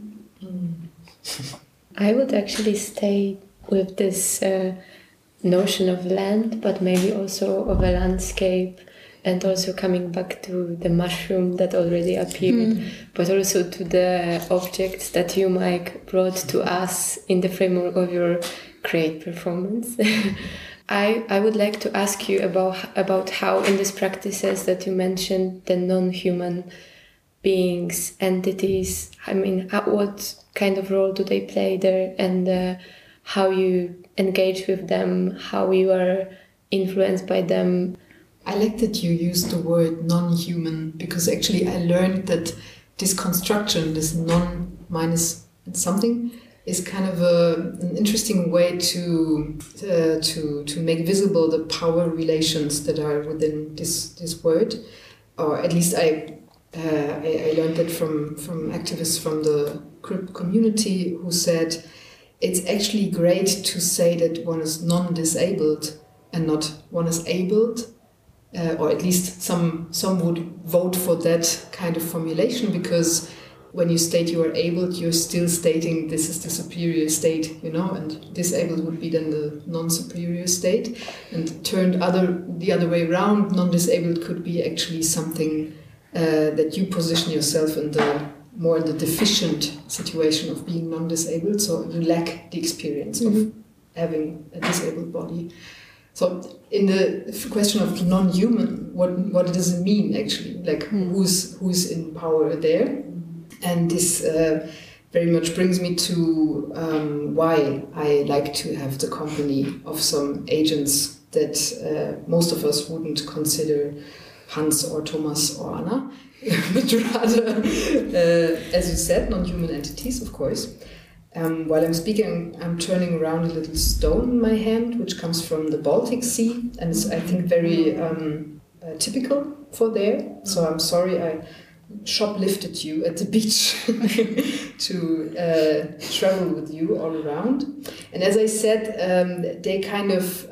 I would actually stay with this notion of land, but maybe also of a landscape, and also coming back to the mushroom that already appeared, but also to the objects that you, Mike, brought to us in the framework of your Create performance. I would like to ask you about how in these practices that you mentioned, the non-human beings, entities, what kind of role do they play there, and how you engage with them, how you are influenced by them. I like that you used the word non-human, because actually I learned that this construction, this non minus something, is kind of an interesting way to make visible the power relations that are within this word. Or at least I learned that from activists from the Crip community who said it's actually great to say that one is non-disabled and not one is abled, or at least some would vote for that kind of formulation, because when you state you are abled, you're still stating this is the superior state, and disabled would be then the non-superior state, and turned the other way around, non-disabled could be actually something that you position yourself in the more in the deficient situation of being non-disabled, so you lack the experience of having a disabled body. So in the question of non-human, what does it mean actually? Like who's in power there? And this very much brings me to why I like to have the company of some agents that most of us wouldn't consider Hans or Thomas or Anna, but rather, as you said, non-human entities, of course. While I'm speaking, I'm turning around a little stone in my hand, which comes from the Baltic Sea, and it's, I think, very typical for there. So I'm sorry I shoplifted you at the beach to travel with you all around. And as I said, they kind of,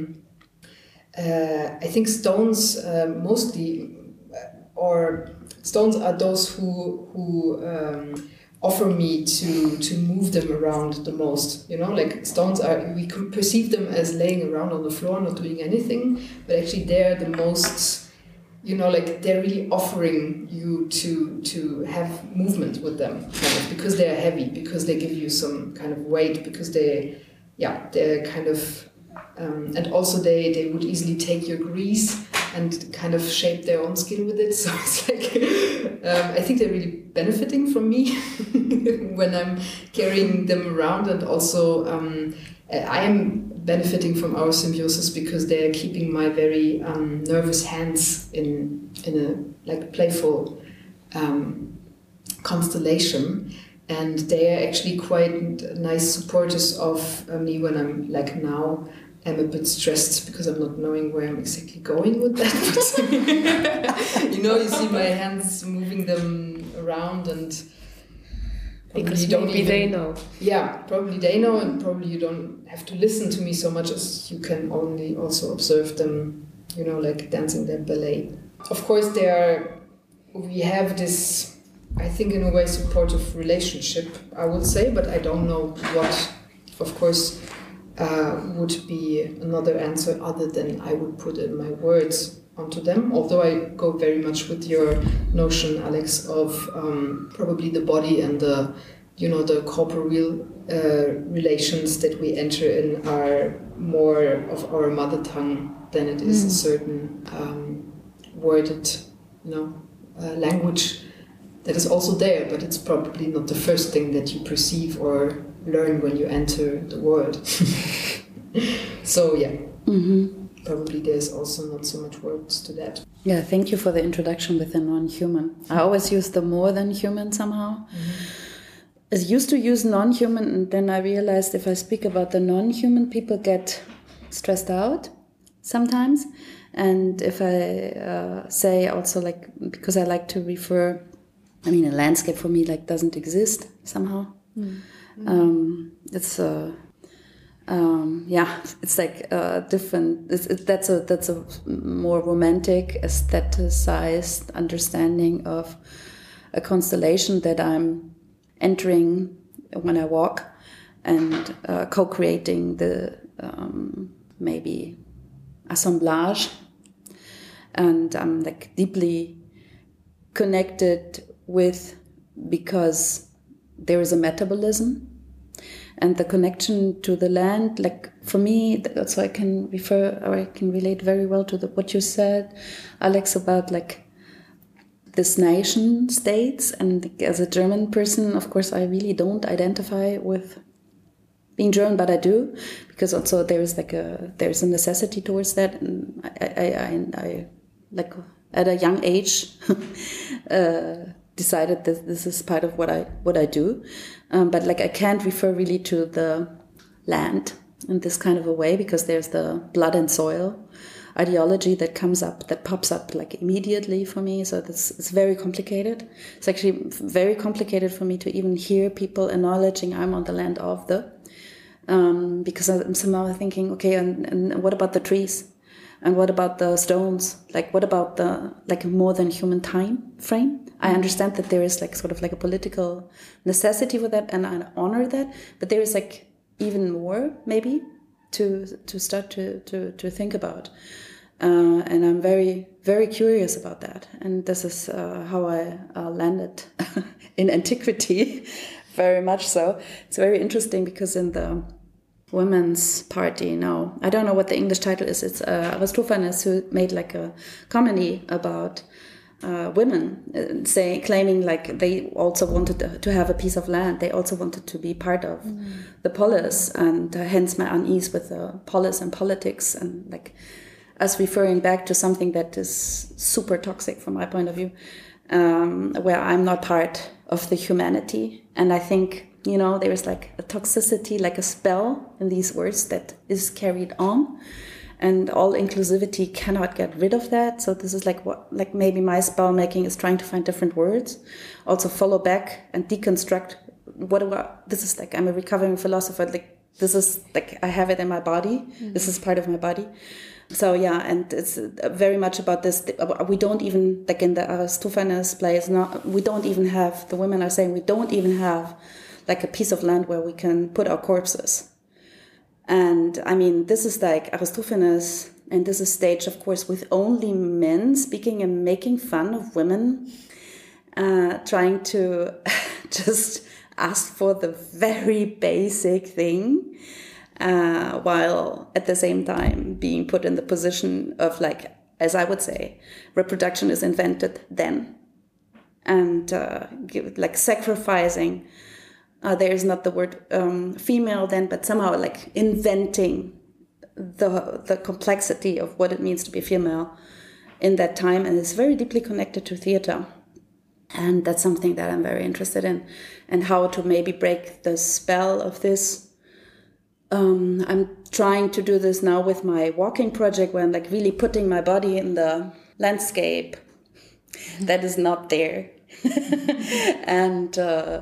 I think stones mostly, or stones are those who offer me to move them around the most. You know, like stones are, we could perceive them as laying around on the floor, not doing anything, but actually they're the most, you know, like they're really offering you to have movement with them, kind of, because they're heavy, because they give you some kind of weight, because they're kind of, and also they would easily take your grease and kind of shape their own skin with it. So it's like, I think they're really benefiting from me when I'm carrying them around, and also I am benefiting from our symbiosis because they're keeping my very nervous hands in a like playful constellation, and they are actually quite nice supporters of me when I'm like now. I'm a bit stressed because I'm not knowing where I'm exactly going with that. But, you know, you see my hands moving them around, and because maybe they know. Yeah, probably they know, and probably you don't have to listen to me so much as you can only also observe them, you know, like dancing their ballet. Of course, we have this, I think in a way, supportive relationship, I would say, but I don't know what, of course, would be another answer other than I would put in my words onto them. Although I go very much with your notion, Alex, of probably the body and the, you know, the corporeal relations that we enter in are more of our mother tongue than it is a certain worded, you know, language that is also there, but it's probably not the first thing that you perceive or learn when you enter the world. So yeah, probably there's also not so much words to that. Yeah, thank you for the introduction with the non-human. I always use the more than human somehow. I used to use non-human, and then I realized if I speak about the non-human, people get stressed out sometimes. And if I say also, like, because I like to refer, I mean, a landscape for me like doesn't exist somehow. It's it's like different. That's a more romantic, aestheticized understanding of a constellation that I'm entering when I walk, and co-creating the maybe assemblage, and I'm like deeply connected with, because there is a metabolism and the connection to the land. Like for me, so I can refer, or I can relate very well to what you said, Alex, about like this nation states. And as a German person, of course, I really don't identify with being German, but I do, because also there's a necessity towards that. And I like at a young age decided that this is part of what I do, but like I can't refer really to the land in this kind of a way, because there's the blood and soil ideology that pops up like immediately for me. So it's very complicated. It's actually very complicated for me to even hear people acknowledging I'm on the land of the, because I'm somehow thinking, okay, and what about the trees? And what about the stones? Like, what about the like more than human time frame? I understand that there is like sort of like a political necessity for that, and I honor that. But there is like even more maybe to start to think about, and I'm very, very curious about that. And this is how I landed in antiquity, very much so. It's very interesting because in the Women's Party now, I don't know what the English title is. It's Aristophanes, who made like a comedy about women, claiming like they also wanted to have a piece of land. They also wanted to be part of the polis, and hence my unease with the polis and politics, and like us referring back to something that is super toxic from my point of view, where I'm not part of the humanity. And I think, you know, there is like a toxicity, like a spell in these words that is carried on. and all inclusivity cannot get rid of that. So this is like maybe my spell making is trying to find different words, also follow back and deconstruct this is like, I'm a recovering philosopher, like this is like, I have it in my body. This is part of my body. So yeah, and it's very much about this. We don't even, like in the Aristophanes play, we don't even have, the women are saying, we don't even have like a piece of land where we can put our corpses. And I mean, this is like Aristophanes, and this is staged, of course, with only men speaking and making fun of women, trying to just ask for the very basic thing, while at the same time being put in the position of, like, as I would say, reproduction is invented then. And like sacrificing, there is not the word female then, but somehow like inventing the complexity of what it means to be female in that time. And it's very deeply connected to theater. And that's something that I'm very interested in, and how to maybe break the spell of this. I'm trying to do this now with my walking project, where I'm like really putting my body in the landscape that is not there. And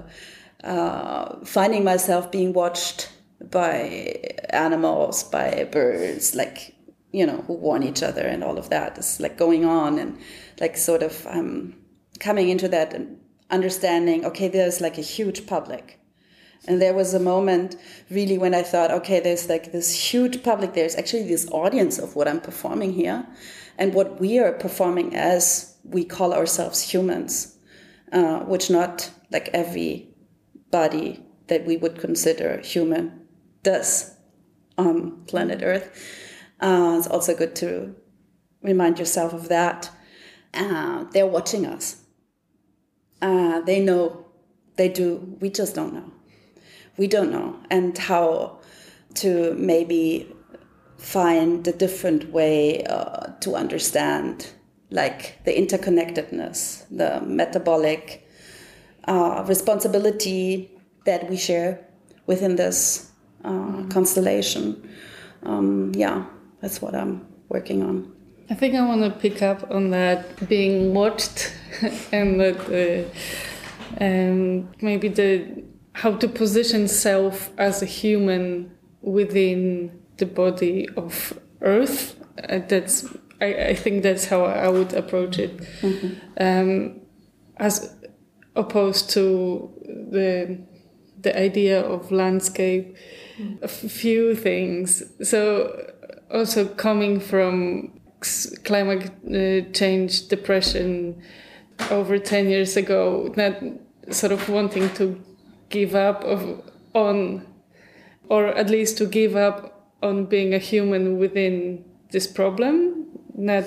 finding myself being watched by animals, by birds, like, you know, who warn each other, and all of that is like going on, and like sort of coming into that and understanding, okay, there's like a huge public. And there was a moment really when I thought, okay, there's like this huge public, there's actually this audience of what I'm performing here, and what we are performing as we call ourselves humans, which not like everybody that we would consider human does on planet Earth. It's also good to remind yourself of that. They're watching us. They know, they do, we just don't know. We don't know. And how to maybe find a different way to understand, like the interconnectedness, the metabolic responsibility that we share within this constellation. Yeah, that's what I'm working on. I think I want to pick up on that being watched and that maybe how to position self as a human within the body of Earth. I think that's how I would approach it, as opposed to the idea of landscape. A few things. So also coming from climate change depression over 10 years ago, not sort of wanting to give up on, or at least to give up on being a human within this problem, not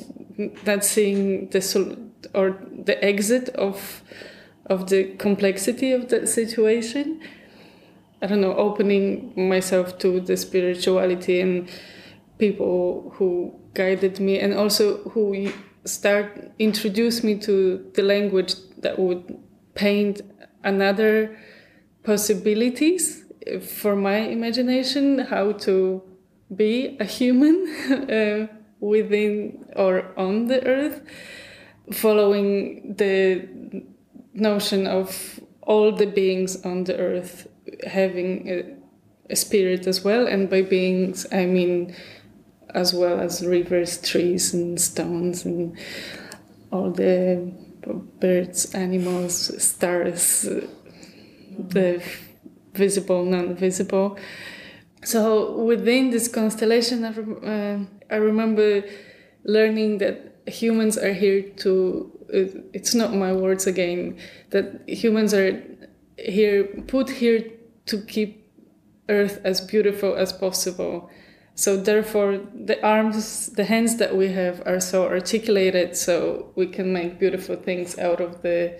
seeing the exit of the complexity of the situation. I don't know, opening myself to the spirituality and people who guided me, and also who introduced me to the language that would paint another possibilities for my imagination, how to be a human within or on the earth, following the notion of all the beings on the earth having a spirit as well. And by beings, I mean as well as rivers, trees and stones and all the birds, animals, stars, the visible, non-visible. So within this constellation, I remember learning that humans are here to, it's not my words again, that humans are put here to keep Earth as beautiful as possible. So therefore, the hands that we have are so articulated, so we can make beautiful things out of the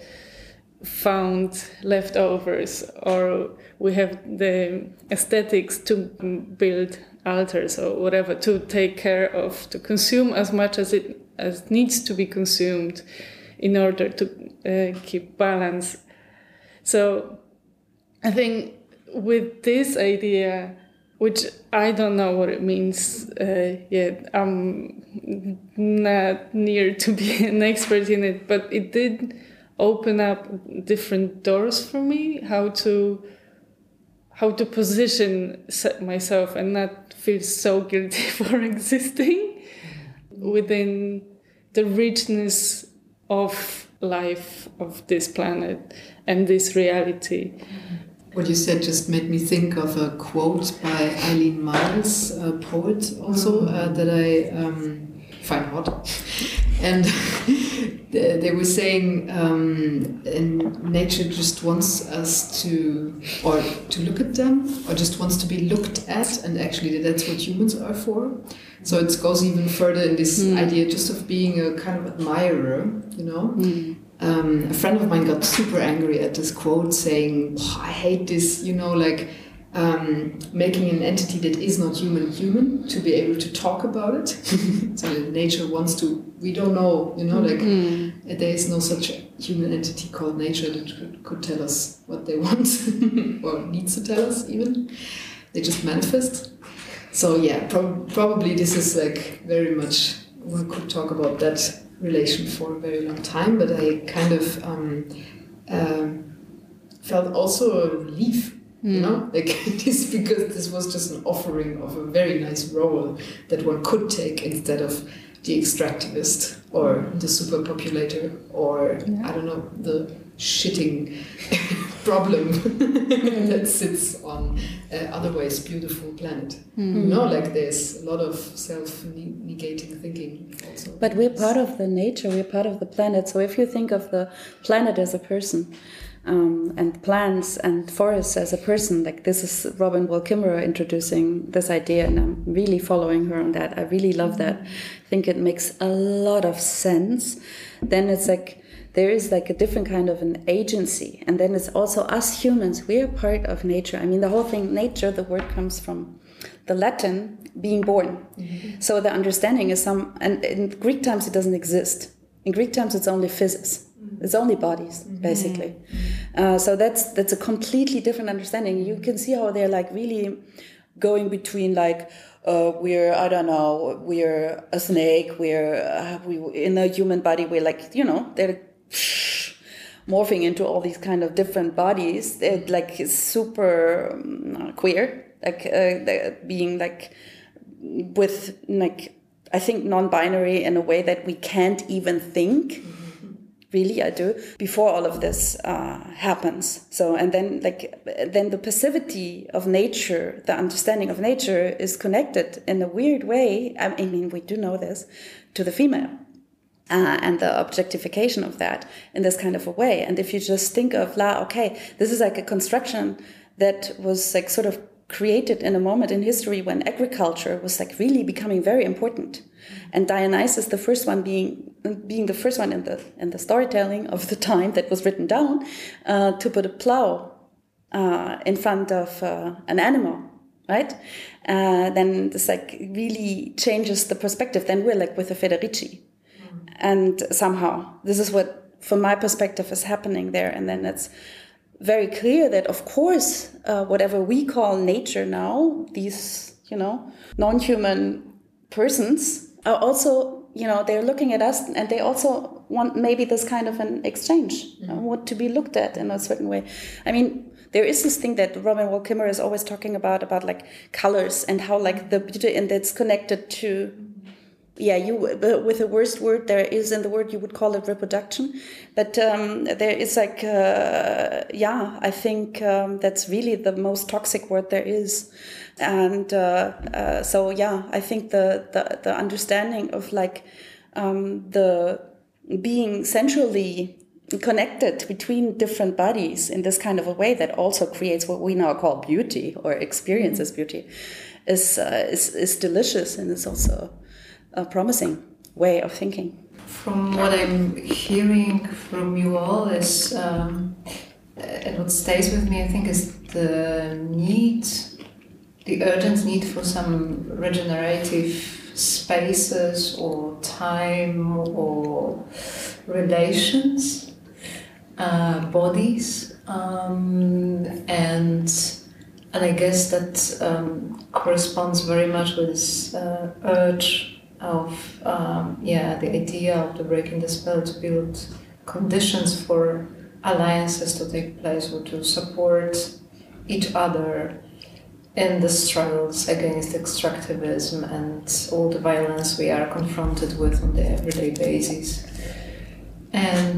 found leftovers, or we have the aesthetics to build altars or whatever, to take care of, to consume as much as needs to be consumed in order to keep balance. So I think with this idea which I don't know what it means yet. I'm not near to be an expert in it, but it did open up different doors for me, how to position myself and not feel so guilty for existing within the richness of life of this planet and this reality. What you said just made me think of a quote by Eileen Myers, a poet also, that I find hot. And they were saying and nature just wants us to look at them, or just wants to be looked at, and actually that's what humans are for. So it goes even further in this idea just of being a kind of admirer, you know. A friend of mine got super angry at this quote saying, I hate this, you know, like making an entity that is not human to be able to talk about it. So nature wants to, we don't know, you know, like there is no such human entity called nature that could tell us what they want or needs to tell us even. They just manifest. So yeah, probably this is like very much, one could talk about that relation for a very long time, but I kind of felt also a relief, you know, like this, because this was just an offering of a very nice role that one could take instead of the extractivist or the superpopulator or I don't know, the shitting problem that sits on otherwise beautiful planet. You know, like there's a lot of self-negating thinking also. But we're part of the nature, we're part of the planet. So if you think of the planet as a person, and plants and forests as a person, like this is Robin Wall Kimmerer introducing this idea, and I'm really following her on that. I really love that. I think it makes a lot of sense. Then it's like there is like a different kind of an agency, and then it's also us humans, we are part of nature. I mean, the whole thing, nature, the word comes from the Latin being born. So the understanding is and in Greek times it doesn't exist. In Greek times it's only physis. It's only bodies, basically. So that's a completely different understanding. You can see how they're like really going between like we're a snake, we in a human body, we're like, you know, they're morphing into all these kind of different bodies. They're like super queer, like being like with like, I think non-binary in a way that we can't even think. Really, I do. Before all of this happens. So, and then the passivity of nature, the understanding of nature is connected in a weird way. I mean, we do know this, to the female. And the objectification of that in this kind of a way. And if you just think of, this is like a construction that was like sort of created in a moment in history when agriculture was like really becoming very important. And Dionysus, the first one being the first one in the storytelling of the time that was written down, to put a plow in front of an animal, right? Then this like really changes the perspective. Then we're like with the Federici. And somehow this is what, from my perspective, is happening there. And then it's very clear that, of course, whatever we call nature now, these, you know, non-human persons are also, you know, they're looking at us and they also want maybe this kind of an exchange, want to be looked at in a certain way. I mean, there is this thing that Robin Wall Kimmerer is always talking about like colors and how like the beauty, and that's connected to, with the worst word there is in the word, you would call it reproduction. But there is like, I think that's really the most toxic word there is. And I think the understanding of like the being centrally connected between different bodies in this kind of a way that also creates what we now call beauty or experiences beauty is delicious, and it's also a promising way of thinking. From what I'm hearing from you all is, and what stays with me, I think, is the urgent need for some regenerative spaces or time or relations, bodies, and I guess that corresponds very much with this urge of the idea of the breaking the spell to build conditions for alliances to take place or to support each other in the struggles against extractivism and all the violence we are confronted with on the everyday basis. And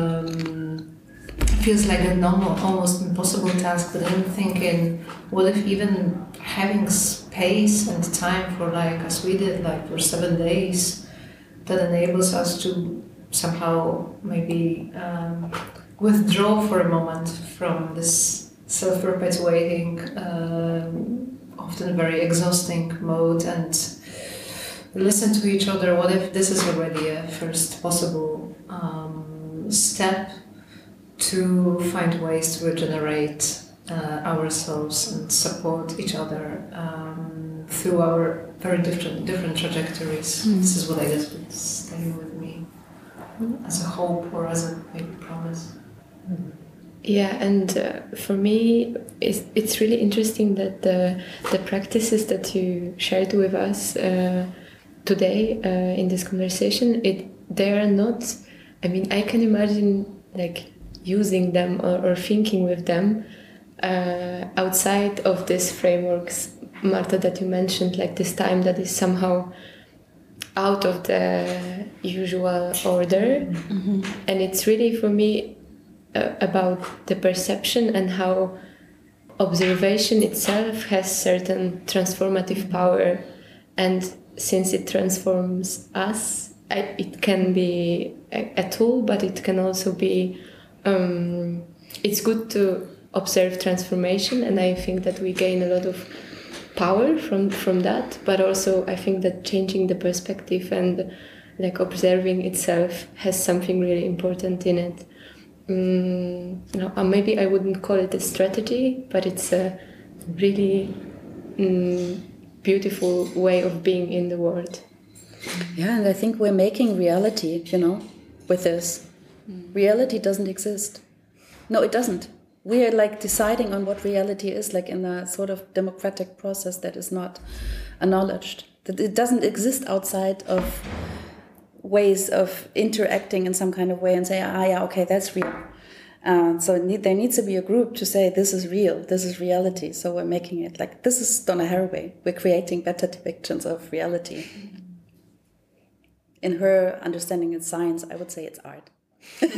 it feels like an almost impossible task, but I'm thinking, what if even having space and time for, like, as we did, like for 7 days, that enables us to somehow maybe withdraw for a moment from this self-perpetuating, often very exhausting mode and listen to each other. What if this is already a first possible step to find ways to regenerate ourselves and support each other through our very different trajectories. This is what I guess would stay with me as a hope or as a maybe promise. Yeah, and for me, it's really interesting that the practices that you shared with us today in this conversation, they are not. I mean, I can imagine like using them or thinking with them outside of these frameworks, Marta, that you mentioned, like this time that is somehow out of the usual order. Mm-hmm. And it's really, for me, about the perception and how observation itself has certain transformative power. And since it transforms us, it can be a tool, but it can also be it's good to observe transformation, and I think that we gain a lot of power from that, but also I think that changing the perspective and like observing itself has something really important in it. Maybe I wouldn't call it a strategy, but it's a really beautiful way of being in the world. Yeah, and I think we're making reality, with this. Reality doesn't exist. No, it doesn't. We are like deciding on what reality is, like in a sort of democratic process that is not acknowledged. That it doesn't exist outside of ways of interacting in some kind of way and say, okay, that's real. So there needs to be a group to say, this is real, this is reality. So we're making it like, this is Donna Haraway. We're creating better depictions of reality. In her understanding in science, I would say it's art. But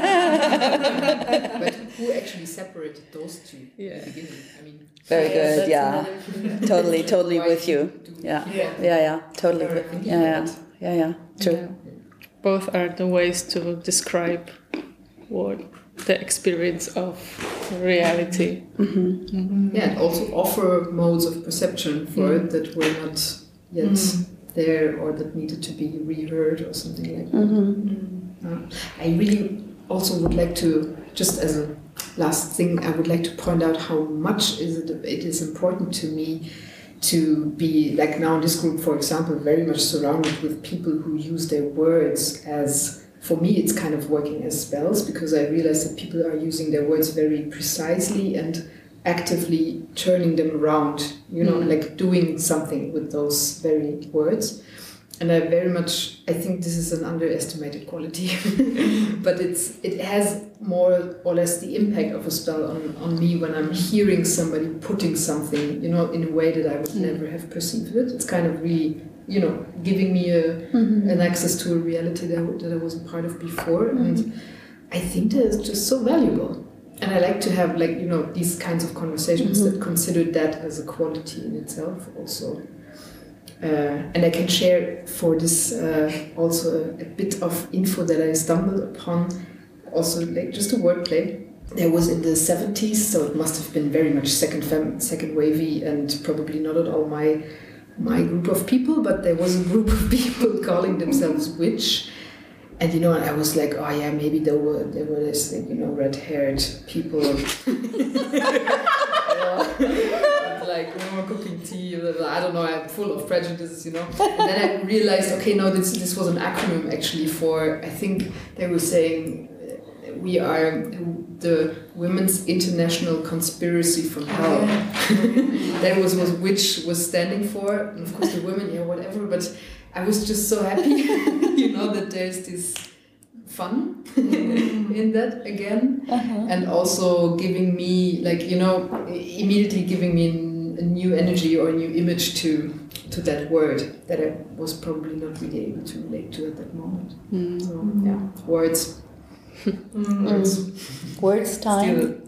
who actually separated those two in the beginning? I mean, very good. Yeah, totally with you. Yeah, totally. Yeah. True. Yeah. Both are the ways to describe what the experience of reality. Mm-hmm. Mm-hmm. Yeah, and also offer modes of perception for it that were not yet there or that needed to be reheard or something like that. Mm-hmm. I really also would like to, just as a last thing, I would like to point out how much it is important to me to be, like now in this group, for example, very much surrounded with people who use their words as, for me, it's kind of working as spells, because I realize that people are using their words very precisely and actively turning them around, like doing something with those very words. And I think this is an underestimated quality, but it has more or less the impact of a spell on me when I'm hearing somebody putting something, in a way that I would never have perceived it. It's kind of really, giving me an access to a reality that I wasn't part of before. And I think that is just so valuable. And I like to have these kinds of conversations that consider that as a quality in itself also. And I can share for this also a bit of info that I stumbled upon, also just a wordplay. There was in the 70s, so it must have been very much second wavy, and probably not at all my group of people, but there was a group of people calling themselves witch. And I was like, oh yeah, maybe there were this red-haired people. Like cooking tea, I don't know, I'm full of prejudices, And then I realized, okay, no, this was an acronym actually for, I think they were saying, we are the Women's International Conspiracy from Hell. That was what Witch was standing for. And of course the women, yeah, whatever. But I was just so happy, that there's this fun in that again. And also giving me, immediately giving me a new energy or a new image to that word that I was probably not really able to relate to at that moment. So, yeah, words. Words time.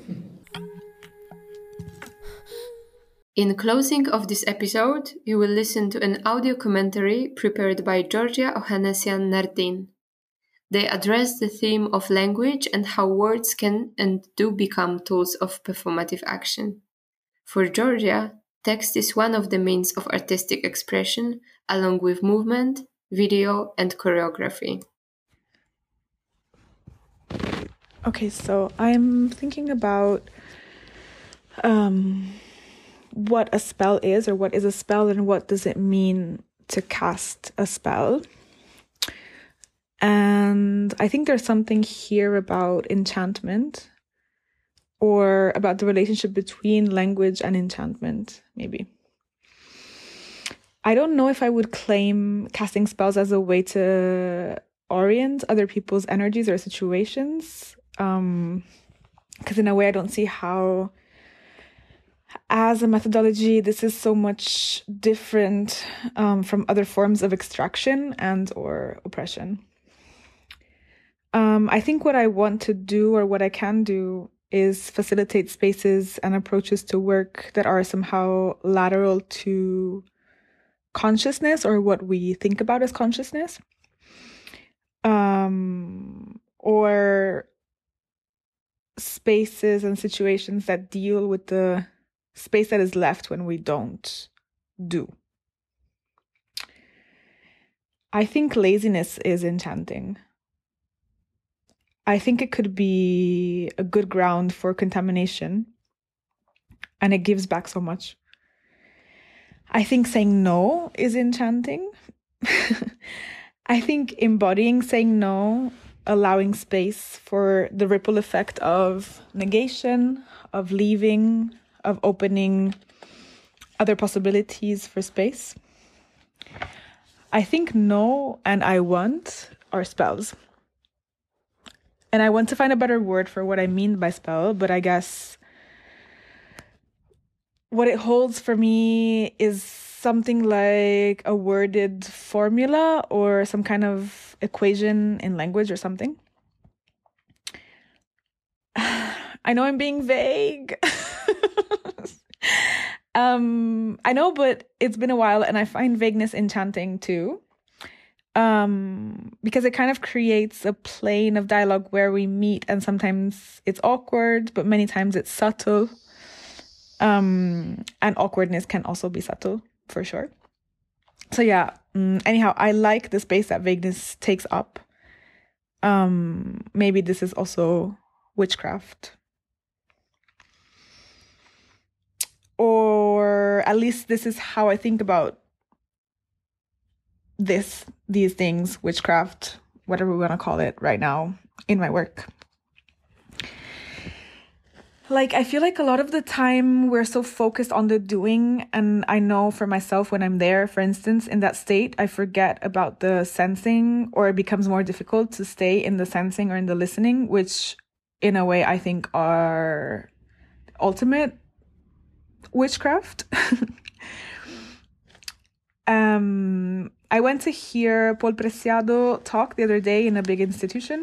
In closing of this episode, you will listen to an audio commentary prepared by Georgia Ohanessian Nardin. They address the theme of language and how words can and do become tools of performative action. For Georgia, text is one of the means of artistic expression, along with movement, video, and choreography. Okay, so I'm thinking about what a spell is, or what is a spell, and what does it mean to cast a spell. And I think there's something here about enchantment, or about the relationship between language and enchantment, maybe. I don't know if I would claim casting spells as a way to orient other people's energies or situations, because in a way I don't see how, as a methodology, this is so much different from other forms of extraction and or oppression. I think what I want to do, or what I can do, is facilitate spaces and approaches to work that are somehow lateral to consciousness, or what we think about as consciousness, or spaces and situations that deal with the space that is left when we don't do. I think laziness is enchanting. I think it could be a good ground for contamination, and it gives back so much. I think saying no is enchanting. I think embodying saying no, allowing space for the ripple effect of negation, of leaving, of opening other possibilities for space. I think no and I want are spells. And I want to find a better word for what I mean by spell, but I guess what it holds for me is something like a worded formula or some kind of equation in language or something. I know I'm being vague. I know, but it's been a while and I find vagueness enchanting too. Because it kind of creates a plane of dialogue where we meet, and sometimes it's awkward, but many times it's subtle. And awkwardness can also be subtle, for sure. So yeah, anyhow, I like the space that vagueness takes up. Maybe this is also witchcraft. Or at least this is how I think about these things, witchcraft, whatever we want to call it right now in my work. Like, I feel like a lot of the time we're so focused on the doing, and I know for myself when I'm there, for instance, in that state, I forget about the sensing, or it becomes more difficult to stay in the sensing or in the listening, which in a way I think are ultimate witchcraft. I went to hear Paul Preciado talk the other day in a big institution.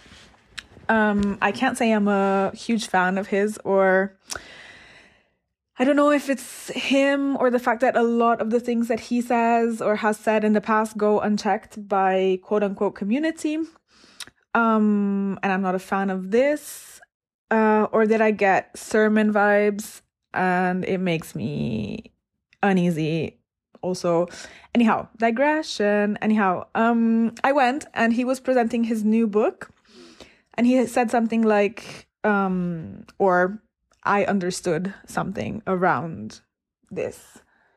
I can't say I'm a huge fan of his, or I don't know if it's him or the fact that a lot of the things that he says or has said in the past go unchecked by quote unquote community. And I'm not a fan of this, or that I get sermon vibes and it makes me uneasy. Also, anyhow, digression. Anyhow, I went and he was presenting his new book, and he said something like, or I understood something around this.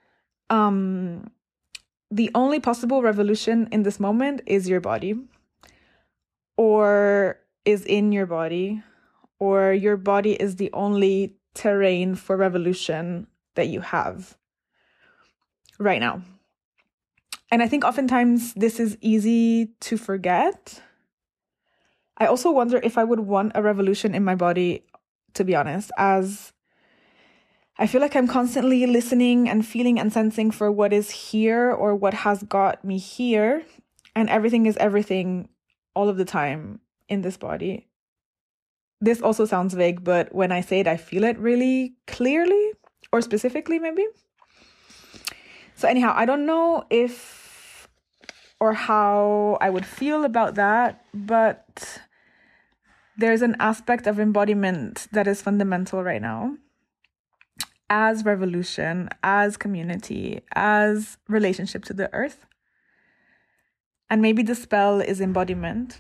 The only possible revolution in this moment is your body. Or is in your body, or your body is the only terrain for revolution that you have right now. And I think oftentimes this is easy to forget. I also wonder if I would want a revolution in my body, to be honest, as I feel like I'm constantly listening and feeling and sensing for what is here or what has got me here. And everything is everything all of the time in this body. This also sounds vague, but when I say it, I feel it really clearly or specifically, maybe. So anyhow, I don't know if or how I would feel about that, but there's an aspect of embodiment that is fundamental right now. As revolution, as community, as relationship to the earth. And maybe the spell is embodiment.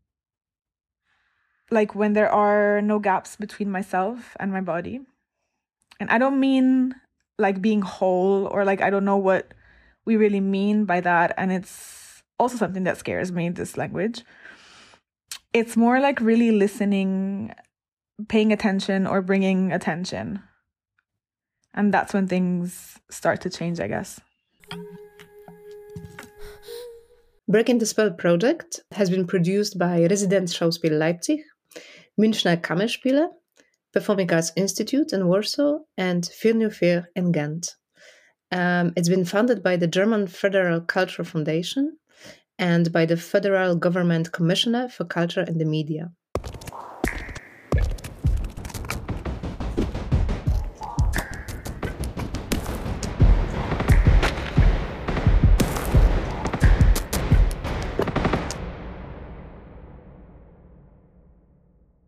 Like when there are no gaps between myself and my body. And I don't mean like being whole, or like I don't know what we really mean by that. And it's also something that scares me, this language. It's more like really listening, paying attention, or bringing attention. And that's when things start to change, I guess. Breaking the Spell project has been produced by Residenzschauspiel Leipzig, Münchner Kammerspiele, Performing Arts Institute in Warsaw, and Furnifear in Ghent. It's been funded by the German Federal Cultural Foundation and by the Federal Government Commissioner for Culture and the Media.